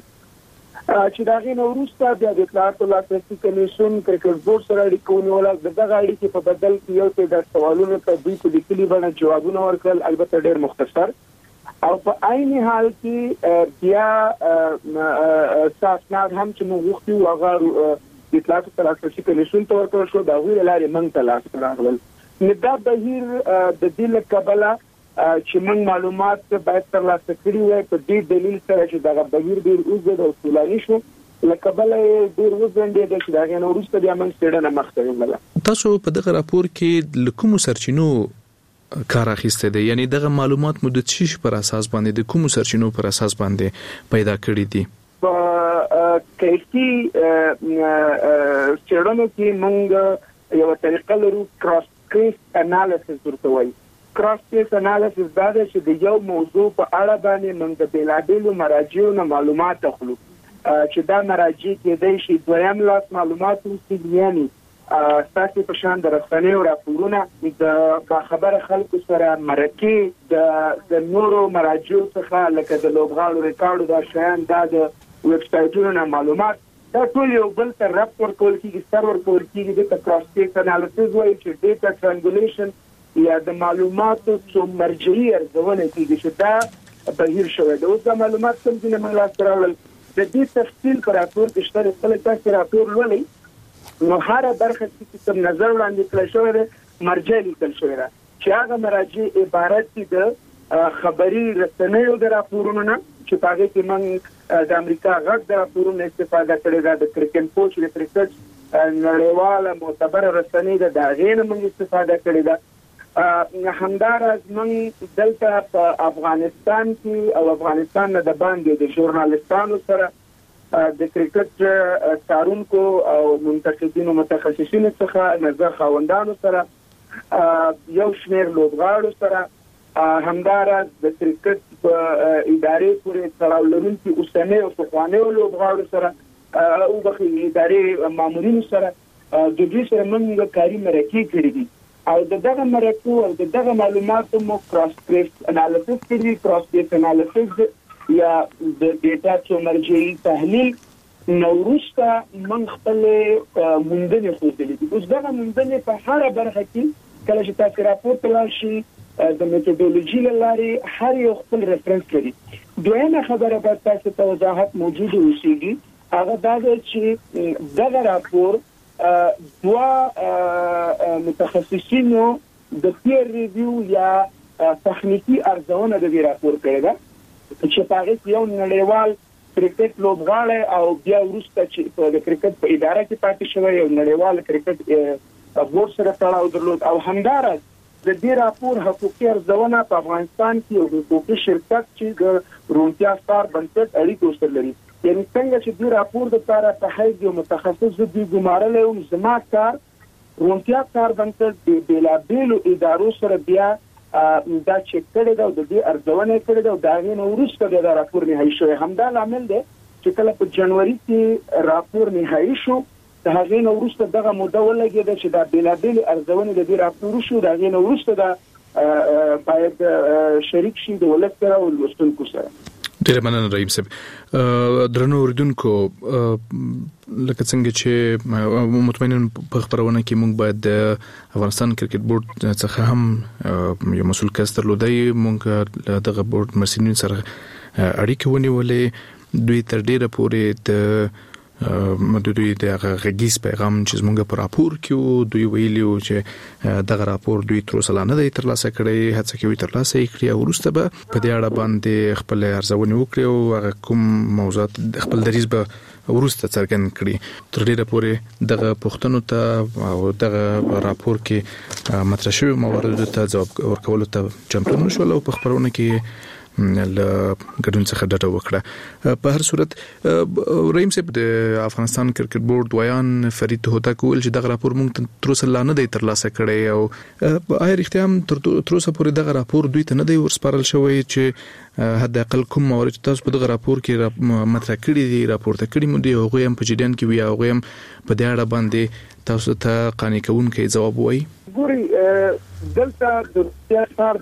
کې چې دا غي نو وروسته بیا د اطلاعات او لاسرسي کمیشن کرکټ بورډ سره اړیکه ونیول. دغه اړیکې په بدل کې یو څه د سوالونو ته دوی په لیکلي باندې جوابونه ورکړل، البته ډېر مختصر او په عین حال کې بیا اساسناد هم چې موږ وختي هغه د اطلاعات او لاسرسي کمیشن ته ورکړل شو. دا غوړي لارې موږ ته لاس راغلل. نو دا بهیر د دې لکبله چې موږ معلومات باید ترلاسه کړي وای په دې دلیل سره چې دا بهیر ډیر اوږد او طولاني شو لکبله ډیر وزنده چې دا غنه وروسته بیا موږ څېړنه مخته وړل. تاسو په دغه راپور کې لکوم سرچینو کار اخیسته دي، یعنی دغه معلومات مو د چی پر اساس باندې د کوم سرچینو پر اساس باندې پیدا کړی دي؟ په کیسي څېړنو کې موږ یو طریقه لرو کراس کیس انالیسس ورته وایي. کراس کیس انالیسس دا دی چې د یو موضوع په اړه باندې موږ د بیلابیلو مراجعو نه معلومات اخلو چې دا مراجع کېدای شي دویم لاس معلومات وي، یعنی تاسو په شان د رسنیو راپورونه د خبره خلکو سره مرکه د نورو مراجعو څخه لکه د لوبغاړو ریکارډو دا شیان دا د ویب سټایټونو نه معلومات دا ټول یو بل ته رابط ورکول کیږي، سرور ورکول کیږي د کراس کیس انالیسس وایي چې ډیټا ټرانګولیشن یا د معلوماتو څو مرجعي ارزونه کیږي چې دا بهیر شوی دی. اوس دا معلومات کوم چې موږ لاس راوړل د دې تفصیل پر راپور کې شته. خپل تاسو راپور ولولئ نو هر برخه چې کوم نظر وړاندې کړل شوی دی مرجع لیکل شوی دی چې هغه مراجع عبارت دي د خبري رسنیو د راپورونو نه چې په هغه کې موږ د امریکا غږ د راپورونو استفاده کړې ده، د کرکټ پوچ ریسرچ نړیواله معتبره رسنۍ ده د هغې نه موږ استفاده کړې ده. همداراز موږ دلته په افغانستان کې او افغانستان نه د باندې د ژورنالستانو سره د کرکټ څارونکو او منتقدینو متخصصینو څخه نظر خاوندانو سره یو شمېر لوبغاړو سره همدارس د کرکټ په ادارې پورې تړاو لرونکي اوسنۍ او پخوانیو لوبغاړو سره او د ادارې مامورینو سره د دې سره موږ کاري مرکې کړې دي او دغه مرکو او دغه معلوماتو مو کراس کریس انالیسس کړي، کراس کریس انالیسس یا د ډیټا څو مرجعي تحلیل نوروسته من خپل موندنې خوندلې دي. اوس دغه موندنې په هر برخه کې کله چې تاسو راپور تلل شي د میتودولوژي لارې هر یو خپل ریفرنس لري. دویمه خبره به تاسو ته وضاحت موجود اوسېږي، هغه دا ده چې دغه راپور دوا متخصصینو د پیر ریویو یا تخنیکی ارزونه د راپور کړی ده چې په هغه یو نړیوال کرکټ لوبغاړی او بیا وروسته چې په کرکټ په اداره کې پاتې شوی یو نړیوال کرکټ بورډ سره تړاو درلود او همدارس د دې راپور حقوقي ارزونه په افغانستان کې یو حقوقي شرکت چې د روڼتیا ستار بنسټ اړیکو سره لري. یعنی څنګه چې دې راپور د لپاره په حیث یو متخصص د ګمارلو زما کار روڼتیا ستار بنسټ د بېلابېلو ادارو سره بیا دا چک کړی دا د دې ارزونه کړی دا د هغې نه وروسته د راپور نهایي شوی. همدا لامل دی چې کله په جنوري کې راپور نهایي شو د هغې نه وروسته دغه موده ولګېده چې دا بېلابېلې ارزونې د دې راپور شو، د هغې نه وروسته دا باید شریک شي د ولس سره او لوستونکو سره. ډېره مننه رحیم صاحب. درنو اوریدونکو، لکه څنګه چې مطمئنا په خبرونه کې موږ باید د افغانستان کرکټ بورډ څخه هم یو مسؤل کس درلودی، موږ دغه بورډ مسؤلین سره اړیکه ونیولې، دوی تر ډیره پورې د دوی د غږیز پیغام چې زموږ په راپور کې دوی ویلي و چې دغه راپور دوی تر اوسه نه دی ترلاسه کړی، هڅه کوي ترلاسه یې کړي او وروسته به په دې اړه باندې خپل ارزونه وکړي او هغه کوم موضوعات خپل دریځ به وروسته څرګند کړي. تر ډیره پورې دغه پوښتنو ته او دغه راپور کې مطرح شوی موارد ته ځواب ورکولو ته چمتو نشول او په خبرونه کې له ګډون څخه ډډه وکړه. په هر صورت رحیم صاحب، د افغانستان کرکټ بورډ ویان فرید هوتک ویل چې دغه راپور موږ تر اوسه لا نه دی ترلاسه کړی او آیا رښتیا هم تر اوسه پورې دغه راپور دوی ته نه دی ورسپارل شوی چې حد اقل کوم موارد تاسو په دغه راپور کې مطرح کړي دي راپورته کړي مو دي هغوی هم په جریان کې وي، هغوی هم په دې اړه باندې تاسو ته قانع کوونکی ځواب وایي؟ ګوري دلته د روڼتیا ستار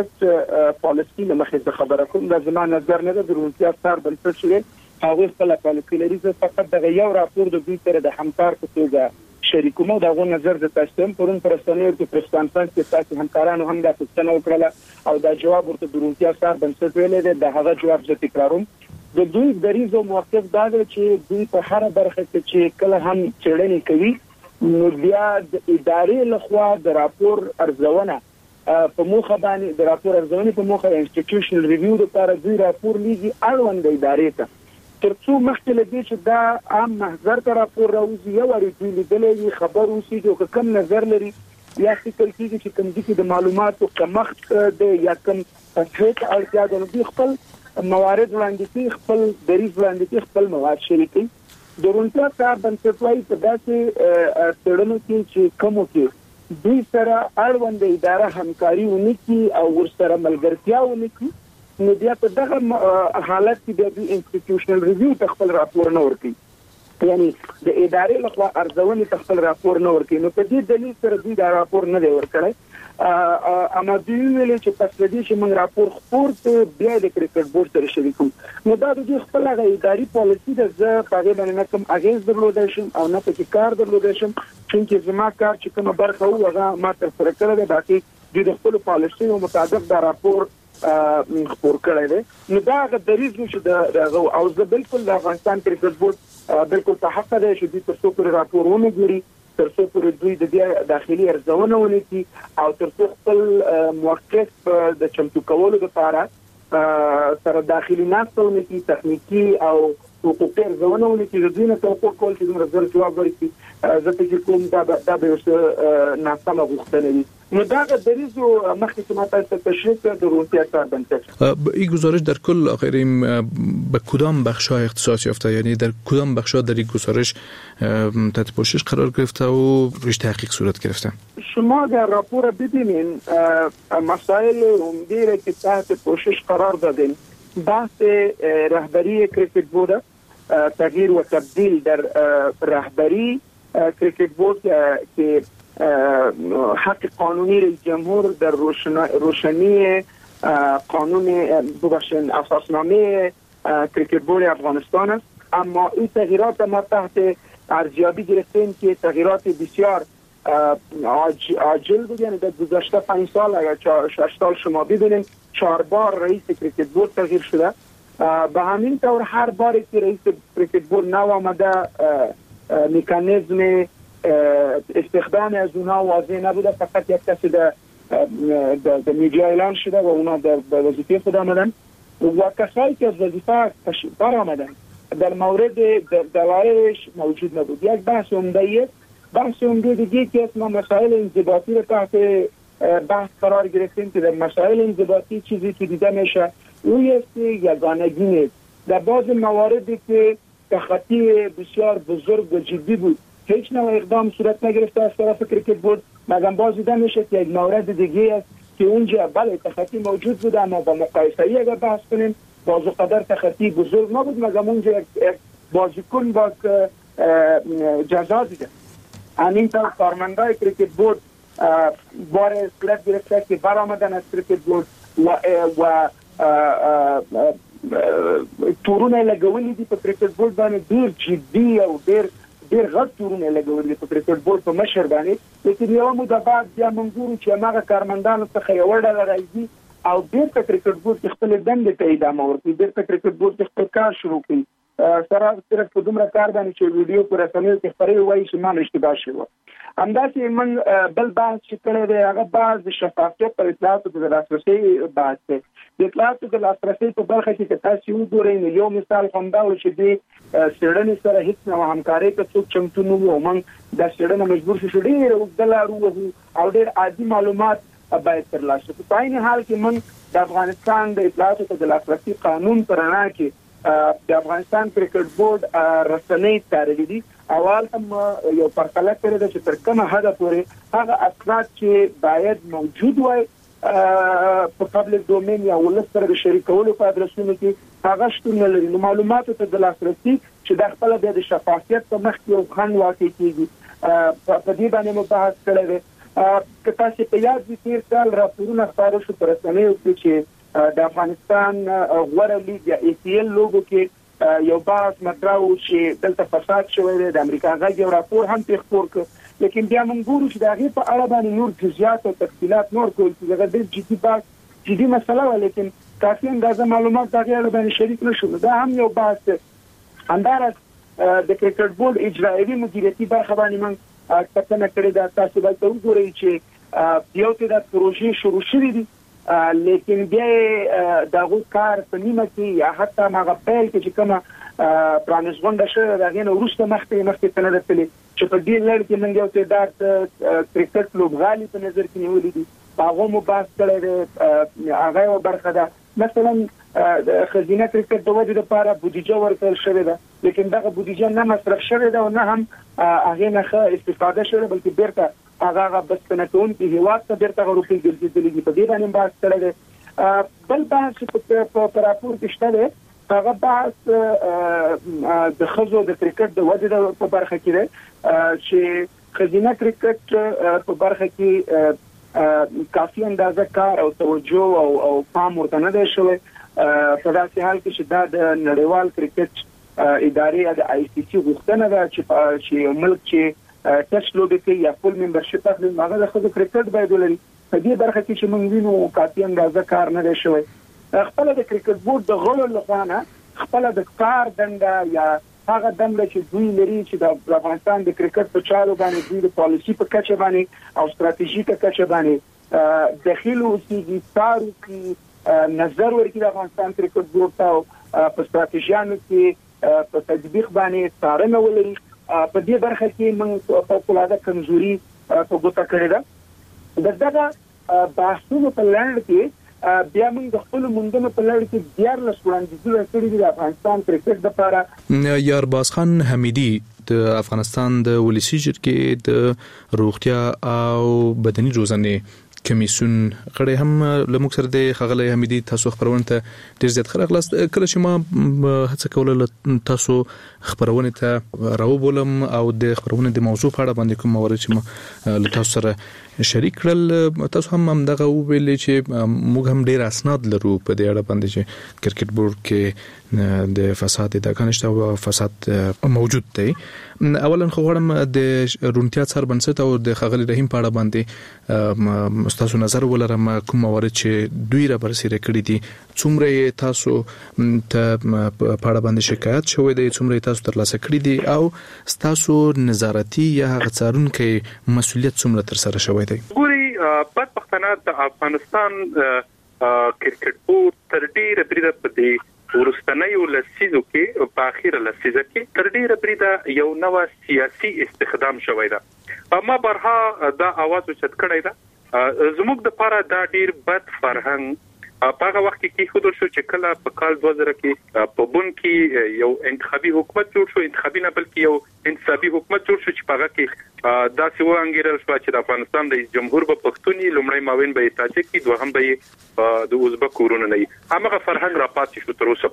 بنسټ پالیسي له مخې خبره کوم، د زما نظر نه د روڼتیا ستار بنسټ چې هغه خپل پالیسي لري، فقط دغه یو راپور د دوی سره د همکار په توګه شریکوم او دغه نظر د تاسو پرون پرستانه کې پریس کانفرنس کې تاسو همکارانو هم د پوښتنه وکړه او دا جواب ورته د روڼتیا ستار بنسټ ویلې ده. د هغه جواب زه تکراروم. د دوی دریځ او موقف دا دی چې دوی په هر برخه کې چې کله هم څېړنې کوي نو بیا د ادارې لخوا د راپور ارزونه په موخه باندې د راپور ارزونه په موخه انسټیټیوشنل ریویو لپاره دوی راپور لیږي اړوند ادارې ته ترڅو مخکې له دې چې دا عام محضر ته راپور راوځي یو اړ دوی لیدلې خبر اوسي چې کوم نظر لري یا فکر کیږي چې کوم دي د معلوماتو کمښت دی یا کوم څه اړتیا ده دوی خپل موارد وړاندې کوي، خپل دریځ وړاندې کوي، خپل مواد شریکوي. د روڼتیا ستار بنسټ وايي په داسې څېړنو کې چې کومو کې دوی سره اړوند اداره همکاري ونکړي او ورسره ملګرتیا ونکړي نو بیا په دغه حالت کې د انسټیټیوشنل ریویو ته خپل راپور نه ورکړي، یعنی د ادارې لخوا ارزونې ته خپل راپور نه ورکړي. نو په دې دلیل سره دوی دا راپور نه دی ورکړی. اما دوی ویلي چې پس د دې چې موږ راپور خپور ته بیا د کرکټ بورډ سره شریکوم نو دا د دوی خپل هغه اداري پالیسي ده. زه په هغې باندې نه کوم اغېز درلودی شم او نه پکې کار درلودی شم، چونکې زما کار چې کومه برخه و هغه ما ترسره کړی دی، باقي دوی د خپلو پالیسیو مطابق دا راپور خپور کړی دی. نو دا هغه دریځ و چې د او زه بالکل د افغانستان کرکټ بورډ بالکل په حق دی چې دوی تر څو پورې راپور ونه ګوري، تر څو پورې دوی د دې داخلي ارزونه ونکړي او تر څو خپل موقف د چمتو کولو لپاره سره داخلي ناسته ونکړي، تخنیکي او حقوقي ارزونه ونکړي، د دوی نه توقع کول چې دومره زر جواب ورکړي زه فکر کوم دا به یو څه ناسمه غوښتنه وي. نو دا د دریزو مخکې چې ماته تشریح کړ د روسیه کار بنسټ این گزارش در کل آخرین به کدام بخش‌های اختصاص یافته، یعنی در کدام بخش‌ها در این گزارش تحت پوشش قرار گرفته و روش تحقیق صورت گرفته؟ شما در راپور ببینین مسائل عمده را که تحت پوشش قرار دادین بحث رهبری کریکت بورد، تغییر و تبدیل در رهبری کریکت بورد که حق قانونی رئیس جمهور در روشنی قانون اساسنامه کریکت بورد افغانستان است. اما این تغییرات ما تحت ارزیابی گرفتیم که تغییرات بسیار عاجل بود. یعنی در گذشته 5 سال اگر 6 سال شما ببینید 4 بار رئیس کریکت بورد تغییر شده. به همین طور هر باری که رئیس کریکت بورد نو آمده مکانیزم استخدام از اونها واضح نبوده، فقط یک کسی در میدیا اعلان شده و اونا در وظیفه خود آمدن و کسایی که از وظیفه بر آمدن در مورد دلایلش موجود نبود. یک بحث عمده دیگه که ما مسائل انضباطی رو تحت بحث قرار گرفتیم که در مسائل انضباطی چیزی که دیده میشه اون است یگانگی نیست. در بعض مواردی که تخطی بسیار بزرگ و جدی بود هیچ نوع اقدام صورت نگرفته از طرف کریکت بورد، مگر باز دیده میشه که یک مورد دیگه است که اونجا بله تخطی موجود بود اما با مقایسه اگر بحث کنیم بازو قدر تخطی بزرگ نبود، مگر اونجا یک بازیکن با جزا دیده. همین طور کارمندای کریکت بورد بار صورت گرفته که برآمدن از کریکت بورد و تورونه لګولې دي په کریکټ بورډ باندې ډیر جدي او ډیر غټ تورونه لګولې دي په کریکټ بورډ په مشر باندې. لیکن یو موده بعد بیا موږ ګورو چې هغه کارمندانو څخه یو ډول راځي او ډیر په کریکټ بورډ کې خپل دندې ته ادامه ورکوي، ډیر په کریکټ بورډ کې خپل کار شروع کوي. سره صرف په دومره کار باندې چې ویډیو پر رسنیو کې خبرې وایي چې ما اشتباه شوه. همداسې من بل بحث چې کړی دی هغه بحث د شفافیت پر اطلاعاتو د لاسرسي بحث دی. د اطلاعاتو د لاسرسي په برخه کې تاسو وګورئ نو یو مثال همدا و چې د سړنې سره هیڅ نوع همکاري ته څوک چمتو نه و. موږ د سړنې مجبور شو ډېر وګدلارو او ډېر عادي معلومات باید ترلاسه کړو. په عین حال کې موږ د افغانستان د اطلاعاتو د لاسرسي قانون پر رڼا کې د افغانستان کرکټ بورډ رسنۍ تارلې دي. اول هم یو پرتله کړی ده چې تر کومه حد پورې هغه اسناد چې باید موجود وای په پبلک ډومین یا ولس سره د شریکولو په ادرسونو کې هغه شتون لري. نو معلوماتو ته د لاسرسي چې د خپل د شفافیت په مخ کې یو خنډ واقع کیږي په دې باندې مو بحث کړی دی. که تاسو په یاد دي تیر کال راپورونه خپاره شو پر رسنیو کې چې د افغانستان غوره لیګ یا ACL لوګو کې یو بحث مطرح و چې دلته فساد شوی دی. د امریکا غږ یو راپور هم خپور کړ، لیکن بیا موږ ګورو چې د هغې په اړه باندې نور جزئیات او تفصیلات نور کول چې دغه ډېر جدي مسله وه، لیکن کافي اندازه معلومات د هغې اړه باندې شریک نه شول. دا هم یو بحث دی. همداراز د کرکټ بورډ اجرایوي مدیریتي برخه باندې موږ کتنه کړې ده. تاسو باید وګورئ چې یو تعداد پروژې شروع شوي دي لیکن بیا دغه کار په نیمه کې یا حتی هغه پیل کې چې کومه پرانیزغونډه شوې ده هغې نه وروسته مخکې نه رسېدلې چې په دې لړ کې موږ یو تعداد کرکټ لوبغالي په نظر کې نیولي دي. هغه مو بحث کړی دی، هغه یوه برخه ده. مثلا د ښځینه کرکټ د ودې لپاره بودیجه ورکړل شوې ده، لیکن دغه بودیجه نه مصرف شوې ده او نه هم هغې نه ښه استفاده شوې، بلکې بیرته هغه بسنه کوونکي هیواد ته بیرته روپۍ ګرځېدلې دي. په دې باندې بحث کړی دی. بل بحث په راپور کې شته دی هغه بحث د ښځو د کرکټ د ودې په برخه کې دی چې ښځینه کرکټ په برخه کې کافي اندازه کار او توجه او پام ورته نه دی شوی. په داسې حال کې چې دا د نړیوال کرکټ ادارې د ICC غوښتنه ده چې یو ملک چې ټچ لوبې کوي یا فول ممبرشپ اخلي هغه د ښځو کرکټ باید ولري. په دې برخه کې چې موږ وینو کافي اندازه کار نه دی شوی. خپل د کرکټ بورډ د غړو لخوا نه خپل د کار دنده یا هغه دنده چې دوی لري چې د افغانستان د کرکټ په چارو باندې دوی د پالیسي په کچه باندې او ستراتیژیکه کچه باندې داخلي اوسېږي څارو کې نظر ورکړي د افغانستان کرکټ بورډ ته په ستراتیژیانو کې په تطبیق باندې څارنه ولري. په دې برخه کې موږ فوق‌العاده کمزوري په ګوته کړې ده. دغه بحثونو په لړ کې بیا موږ د خپل مونږ په لړ کې 14 وړاندیزونه کړي دي د افغانستان کرکټ لپاره. یارباز خان حمیدي د افغانستان د ولسی جرګې د روغتیا او بدني روزنې کمیسیون غړي هم لموږ سره د خغلی حمیدي تاسو خبرونه ته ډیر زیات خلغلاست. کله چې ما هڅه کوله تاسو خبرونه ته راوبولم او د خبرونه د موضوع په اړه باندې کوم موارد چې ما له تاسو سره شریک کړل، تاسو هم دغه ویل چې موږ هم ډیر اسناد لرو په دې اړه باندې چې کرکټ بورډ کې د فساد د کنيشت او فساد موجود دی. اولا خو غواړم د روغتیا څار بنسټ او د خغلی رحیم په اړه باندې تاسو نظر ولرم کوم موارد چې دوی را برسېره کړی دي، څومره تاسو ته په اړه باندې شکایت شوی دی، څومره تاسو ترلاسه کړی دي او تاسو نظارتي یا هغه څارونکو مسولیت څومره تر سره شوی دی؟ ګوري بدبختانه د افغانستان کرکټ بورډ تر ډیره بریده په دې ورستنیو لسیزو کې په اخیره لسیزه کې تر ډیره بریده یو نوو سیاسي استخدام شوی دا. ما برها دا आवाज وچت کړی دا زموږ د لپاره دا ډیر بد فرهنګ په هغه وخت کې خودل شو چې کله په کال 2000 کې په بون کې یو انتخابي حکومت جوړ شو، انتخابي نه بلکې یو انتصابي حکومت جوړ شو چې په هغه کې دا څه وانګیرل شو چې د افغانستان د جمهور په پښتوني لومړی معاون به تاجک کې دوهم به د ازبک ورونه نه هغه فرهنګ را پاتې شو تر اوسه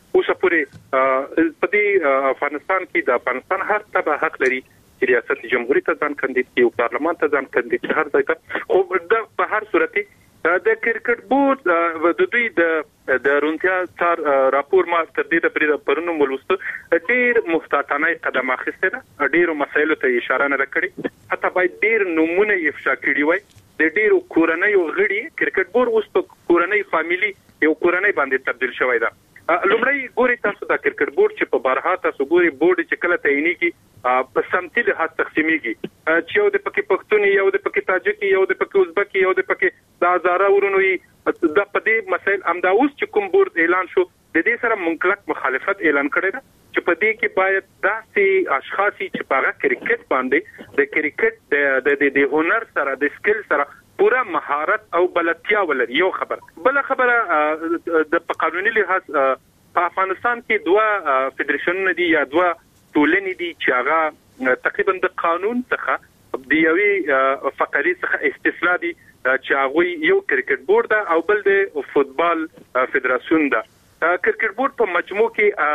پورې. په دې افغانستان کې د افغانستان هر تبع حق لري چې ریاست جمهوریت ته ځان کاندید کړي او پارلمان ته ځان کاندید کړي هر ځای ته. خو په هر صورت د کرکټ بورډ د دوی د روغتیا څار راپور ما تر دې پرې پرونو مولوسته ډیر محتاطانه قدم اخیسته ده، ډیر مسایلو ته اشاره نه کړې، حتی باید ډیر نمونه افشا کړي وای. د ډیرو کورنۍ غړي کرکټ بورډ اوس په کورنۍ فاميلي یو کورنۍ باندې تبدیل شوی ده. لومړی ګوري تاسو د کرکټ بورډ چې په بارها تاسو ګوري بورډ چې کله تعیني کی په سمتي له حد تقسیمېږي چې یو د پکې پښتوني، یو د پکې تاجکي، یو د پکې ازبکي، یو د پکې د هزاره ورونوي. د پدې مسایل امدا اوس چې کوم بورډ اعلان شو د دې سره منکلک مخالفت اعلان کړی ده چې په دې کې باید داسې اشخاص چې په کرکټ باندې د کرکټ د هنر سره د سکل سره پورا مهارت او بلدتیا ولري. یو بل خبره د قانوني لحاظ په افغانستان کې دوه فدریشنونه دي یا دوه ټولنې دي چې هغه تقریبا د قانون څخه د یوې فقري څخه استثنا دي چې هغه یو کرکټ بورډ ده او بل د فوتبال فدراسیون ده. کرکټ بورډ په مجموع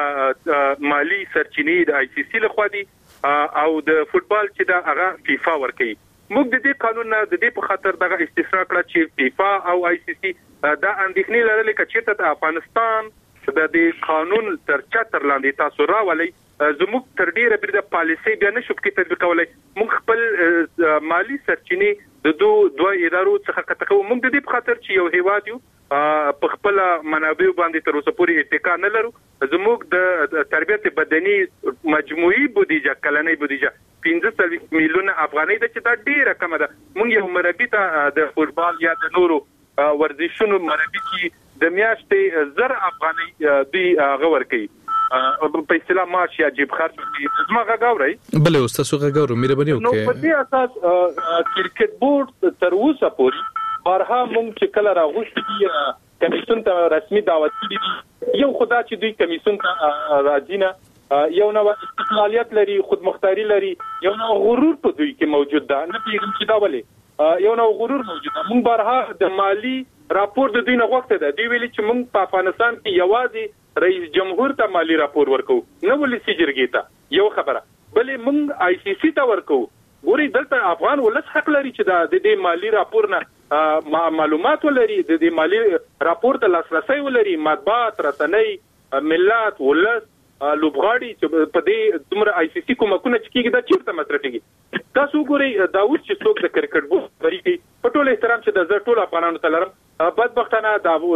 کې مالی سرچینې د آی سی سی لخوا دي او د فوتبال چې دا هغه فیفا ورکوي. موږ د دې قانون نه د دې په خاطر دغه استثنا کړه چې فیفا او آی سی سی دا اندېښنې لرلې چې د افغانستان د دې قانون تر چتر لاندې تاسو راولي زموږ تر ډیره بریده پالیسي بیا نشو کې تطبیقولای. موږ خپل مالی سرچینې د دوه ادارو څخه کتکو. موږ د دې په خاطر چې یو هیواد یو په خپل منابع باندې تر اوسه پورې اتکا نه لرو. زموږ د تربیت بدني مجموعي بودیجه کلنۍ بودیجه 15 میلیون افغانۍ ده چې دا ډیره کمه ده. موږ یو مربي ته د فوتبال یا د نورو ورزشونو مربي کې د میاشتې 1000 افغانۍ دوی غور کوي په اصطلاح معاش یا جیب خرج کې. زما غاوري بل استاد سو غاورو مهرباني وکړئ. نو په دې اساس کرکټ بورډ تر اوسه پورې بارها مونږ چې کله راغوښتي کمیسیون ته رسمي دعوت کړی یو خدا چې دوی کمیسیون ته راځي نه یو نو استقلالیت لري، خودمختاري لري، یو نو غرور په دوی کې موجود ده. نه پیغام چې دا ولې یو نو غرور موجود ده. مونږ بارها د مالی راپور د دوی نه وخت ده. دوی ویلي چې مونږ په افغانستان کې یوازې رئیس جمهور ته مالی راپور ورکو، نه ولسی جرګې ته. یو خبره بلې مونږ آی سی سی ته ورکو. ګوري دلته افغان ولس حق لري چې د دې مالی راپور نه معلومات ولري، د دې مالی راپور ته لاسرسي ولري. مطبوعات، رسنۍ، ملت، ولس، لوبغاړي چې په دې دومره آی سی سی کومکونه چې کیږي دا چیرته مصرفيږي. تاسو ګوري دا اوس چې څوک د کرکټ بورډ لري په ټول احترام چې د ټول افغانانو ته لرم، بدبختانه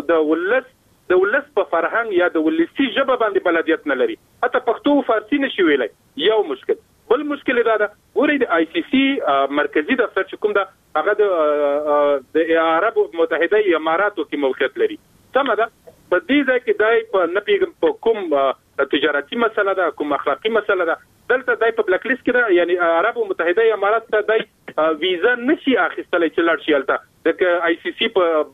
د ولس په فرهنګ یا د ولسی ژبه باندې بلدیت نه لري، حتی پښتو او فارسی نشي ویلای. یو مشکل. بل مشکل دا ده ګوري د آی سی سی مرکزی دفتر چې کوم ده هغه د عرب متحده اماراتو کې موقعیت لري. سمه ده په دې ځای کې دای په نپیګم په کوم تجارتي مسله ده، کوم اخلاقی مسله ده، دلته دای په بلیک لیست کې ده. یعنی عرب متحده امارات ته دای ویزا نشي اخیستلای چې لاړ شي الته د آی سی سی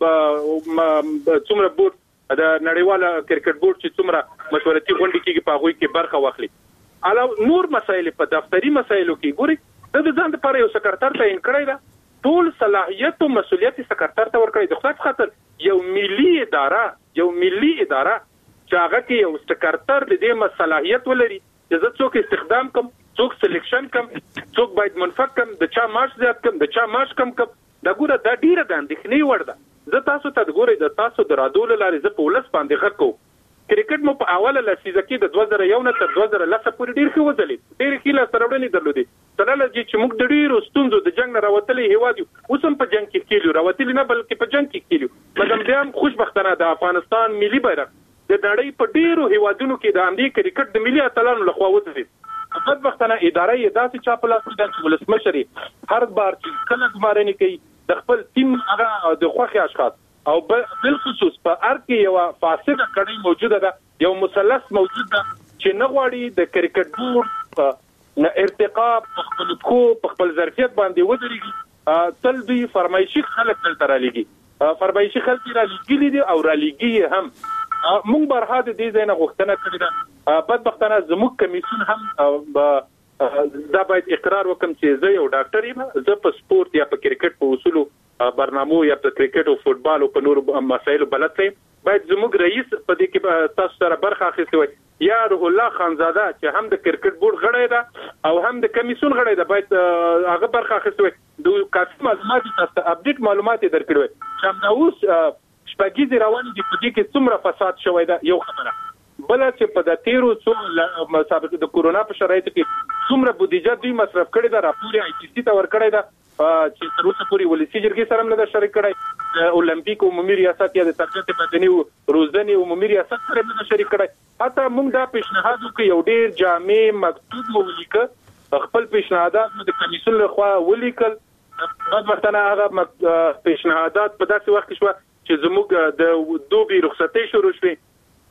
په څومره بورډ د نړیواله کرکټ بورډ چې څومره مشورتي غونډې کېږي په هغه کې برخه واخلي. علاوه نور مسایل په دفتری مسایلو کې ګوري د ځان لپاره یو سکرټر تعین کړی دا ټول صلاحیت او مسولیت سکرټر ته ورکړي. د خپل خاطر یو ملي اداره چې هغه کې یو سکرټر د دې صلاحیت ولري چې زه څوک استخدام کوم، څوک سلیکشن کوم، څوک باید منفق کوم، د چا معاش زیات کوم، د چا معاش کم کوم. دا ګوره دا ډیره د اندېښنې وړ ده. زه تاسو ته ګورئ د تاسو د رادول لارې زه په ولس باندې غږ کوم. کرکټ مو په اوله لسیزه کې د 2001 نه تر 2010 پورې ډیر ښه وځلید، ډیر ښه لاسته راوړنې درلودې. ترله چې موږ د ډیرو ستونزو د جنگ نه راوتلې هیواد یو، اوس هم په جنگ کې کېلو راوتلې نه بلکې په جنگ کې کېلو. مګر بیا هم خوشبختانه د افغانستان ملي بیرغ د نړۍ په ډیرو هیوادونو کې د امریکا کرکټ د ملي اتلانو لخوا وځلید. بدبختانه اداره یې داسې چاپلاس کړه چې ولسمشر هر بار چې کله ګمارنې کوي د خپل ټیم هغه د خوښي اشخاص او بل خصوص په ار کې یو فاسده کړي موجوده ده، یو مثلث موجود ده چې نه غواړي د کرکټ بورډ نه ارتقا په خپل خو په خپل ظرفیت باندې ودرېږي. تل دوی فرمایشي خلک تل تر لګي، فرمایشي خلک را لګي دي او را لګي هم. مونږ برها د دې ځای نه غوښتنه کړې ده. بدبختانه زموږ کمیسیون هم دا باید اقرار وکم چې زه یو ډاکټر یم، زه په سپورت یا په کرکټ په اصولو برنامو یا په کرکټ او فوتبال او په نور مسایلو بلد یم. باید زموږ رئیس په دې کې تاسو سره برخه اخیستې وای، یا روح الله خانزاده چې هم د کرکټ بورډ غړی ده او هم د کمیسیون غړی ده، باید هغه برخه اخیستې وای. د کافي معلومات تاسو اپډیټ معلومات درکړي وای چې هم اوس شپږیزې روانې دي په دې کې څومره فساد شوی ده. یو خبره بل چې په د تیرو څو مسابقه د کورونا په شرایطو کې څومره بودیجه دوی مصرف کړي ده، راپور آی سی سی ته ورکړی ده چې تر اوسه پورې ولسی جرګې سره نه ده شریک کړی، د اولمپیک عمومي ریاست یا د تربیت بدني او روزنې عمومي ریاست سره نه ده شریک کړی. حتی موږ دا پیشنهاد وکړ یو ډیر جامع مکتوب ولیکه، خپل پیشنهادات د کمیسیون لخوا ولیکل. بدبختانه هغه پیشنهادات په داسې وخت کې شو چې زموږ د دوبي رخصتۍ شروع شوې.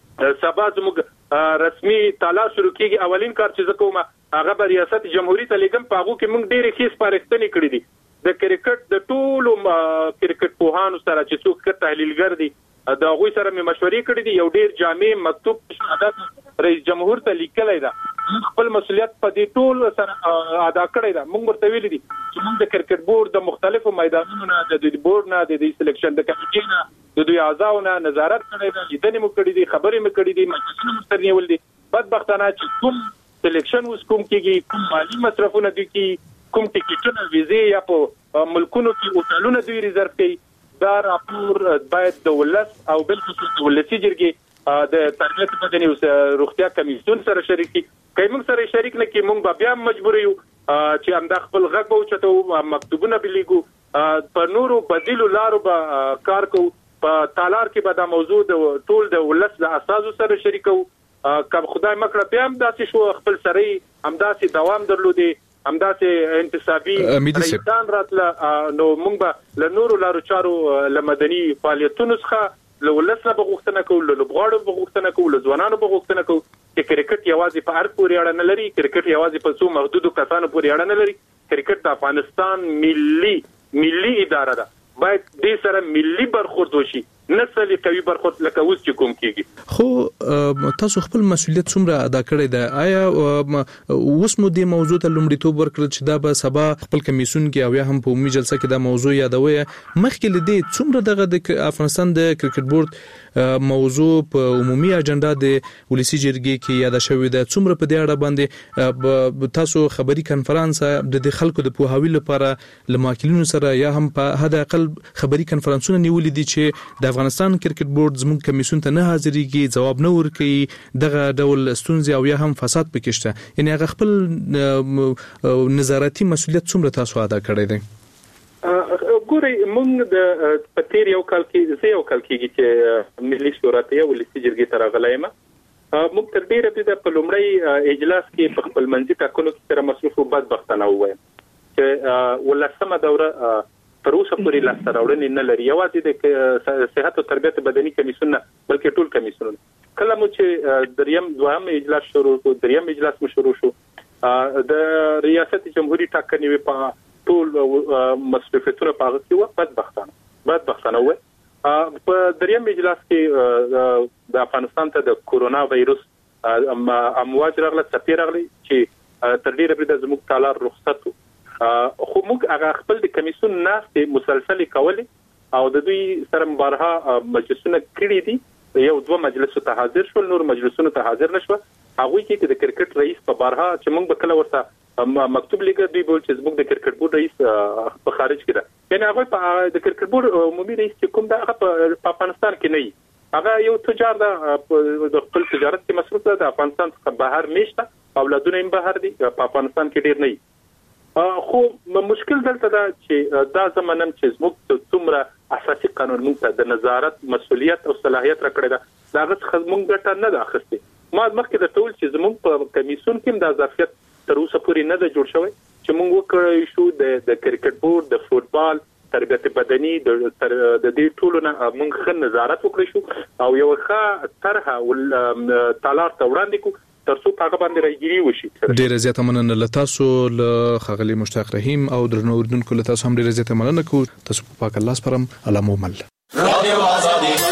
سبا زموږ رسمي طلاق شروع کیږي. اولین کار چې زه کوم هغه به ریاست جمهوریت لیګم په هغه کې موږ ډېرې ښې سپارښتنې کړې دي د کرکټ د ټولو کرکټ پوهانو سره چې څوک تحلیلګر دي، د هغوی سره مې مشورې کړې دي. یو ډېر جامع مکتوب عادت رئیس جمهور ته لیکلی ده. موږ خپل مسؤلیت په دې ټول سره ادا کړی ده. موږ ورته ویلي دي چې موږ د کرکټ بورډ د مختلفو میدانونو نه، د دوی بورډ نه، د دوی سلیکشن د کمیټې نه، د دوی اعضاو نه نظارت کړی ده، لیدنې مو کړې دي، خبرې مو کړې دي، مجلسونه مو سره نیول دي. بدبختانه چې کوم سلیکشن اوس کوم کېږي، کوم مالي مصرفونه دوی کوي، کوم ټیکټونه ویزې یا په ملکونو کې هوټلونه دوی ریزرو کوي، دا راپور باید د ولس او بالخصوص د ولسي جرګې د تربیت بدني او روغتیا کمیسیون سره شریک کړي. که موږ سره شریک نه کړي موږ بیا مجبور یو چې همدا خپل غږ به اوچتو، مکتوبونه به لیکو، په نورو بدیلو لارو به کار کوو. په تالار کې به دا موضوع د ټول د ولس د اساسو سره شریکو. که خدای مکړه بیا هم داسې شو خپل سره همداسې دوام درلودي، همداسې انتصابي رئیسان راتله، نو موږ به له نورو لارو چارو له مدني فعالیتونو څخه له ولس نه به غوښتنه کوو، له لوبغاړو به غوښتنه کوو، له ځوانانو به غوښتنه کوو چې کرکټ یوازې په ارګ پورې اړه نه لري، کرکټ یوازې په څو محدودو کسانو پورې اړه نه لري. کرکټ د افغانستان ملي اداره ده، باید دې سره ملي برخورد وشي، نه سلیقوي برخورد لکه اوس چې کوم کېږي. خو تاسو خپل مسؤلیت څومره ادا کړی دی؟ آیا اوس مو دې موضوع ته لومړیتوب ورکړل چې دا به سبا خپل کمیسیون کې او یا هم په عمومي جلسه کې دا موضوع یادوي؟ مخکې له دې څومره دغه د افغانستان د کرکټ بورډ موضوع په عمومي اجنډا د ولسی جرګې کې یاد شوې ده؟ څومره په دې اړه باندې تاسو خبري کانفرنس د خلکو د پوهاوي لپاره لماکلینو سره یا هم په حد اقل خبري کانفرنسونه نیولې دي چې د افغانستان کرکټ بورډ زموږ کمیسیون ته نه حاضرېږي، ځواب نه ورکوي، دغه ډول ستونزې او یا هم فساد پکې شته؟ یعنی هغه خپل نظارتي مسؤلیت څومره تاسو ادا کړی دی؟ ګورئ موږ د په تیر یو کال کېږي چې ملي شورا ته ولسي جرګې ته راغلی یم. موږ تر ډېره بریده په لومړی اجلاس کې په خپل منځي ټاکنو کې سره مصروف و. بدبختانه ووایم چې 18مه دوره تر اوسه پورې لاسته راوړنې نه لري، یوازې د صحت او تربیت بدني کمیسیون نه بلکې ټول کمیسیونونه. کله مو چې دویم اجلاس شروع شو، دریم اجلاس مو شروع شو، د ریاست جمهوریت ټاکنې ټول مسؤلیتونه پاغه کې و بدبختانه و. په دریم اجلاس کې د افغانستان ته د کورونا وایروس امواج راغله څپې راغلي چې تر ډیره بریده زموږ تالار رخصت خو موږ هغه خپل د کمیسیون ناستې مسلسل کولې او د دوی سره مبارها مجلسونه کړي دي. یو 2 مجلسو ته حاضر شول، نور مجلسونو ته حاضر نشو. هغه کې د کرکټ رئیس په بارها چې موږ به کله ورته مکتوب لیکه دوی بول چې زموږ د کرکټ بورډ رئیس په خارج کې ده، یعنی هغه په د کرکټ بورډ عمومي رئیس چې کوم دا په افغانستان کې نه، هغه یو تجار ده، د خپل تجارت کې مصروف ده، د افغانستان څخه بهر میشته، اولادونه یې بهر دي، په افغانستان کې ډیر نه. خو مشکل دلته دا چې دا زمونږ چې زموږ څومره اساسي قانون موږ د نظارت مسؤلیت او صلاحیت راکړی دا هغه څخه موږ ګټه نه ده اخیستې. ما مخکې د ټول چې زموږ په کمیسیون کې دا ظرفیت تر اوسه پورې نه ده جوړ شوی چې موږ وکړی شو د کرکټ بورډ، د فوتبال، تربیت بدني د دې ټولو نه موږ ښه نظارت وکړی شو او یو ښه طرحه تالار ته وړاندې کو ترڅو هغه باندې راګيري وشي. ډیره زیاته مننه له تاسو، له خغلی مشتاق رحیم او درنو اردوونکو له تاسو هم ډیره زیاته مننه کو. تاسو په پاک الله سپارم. الله مومل. رادیو آزادی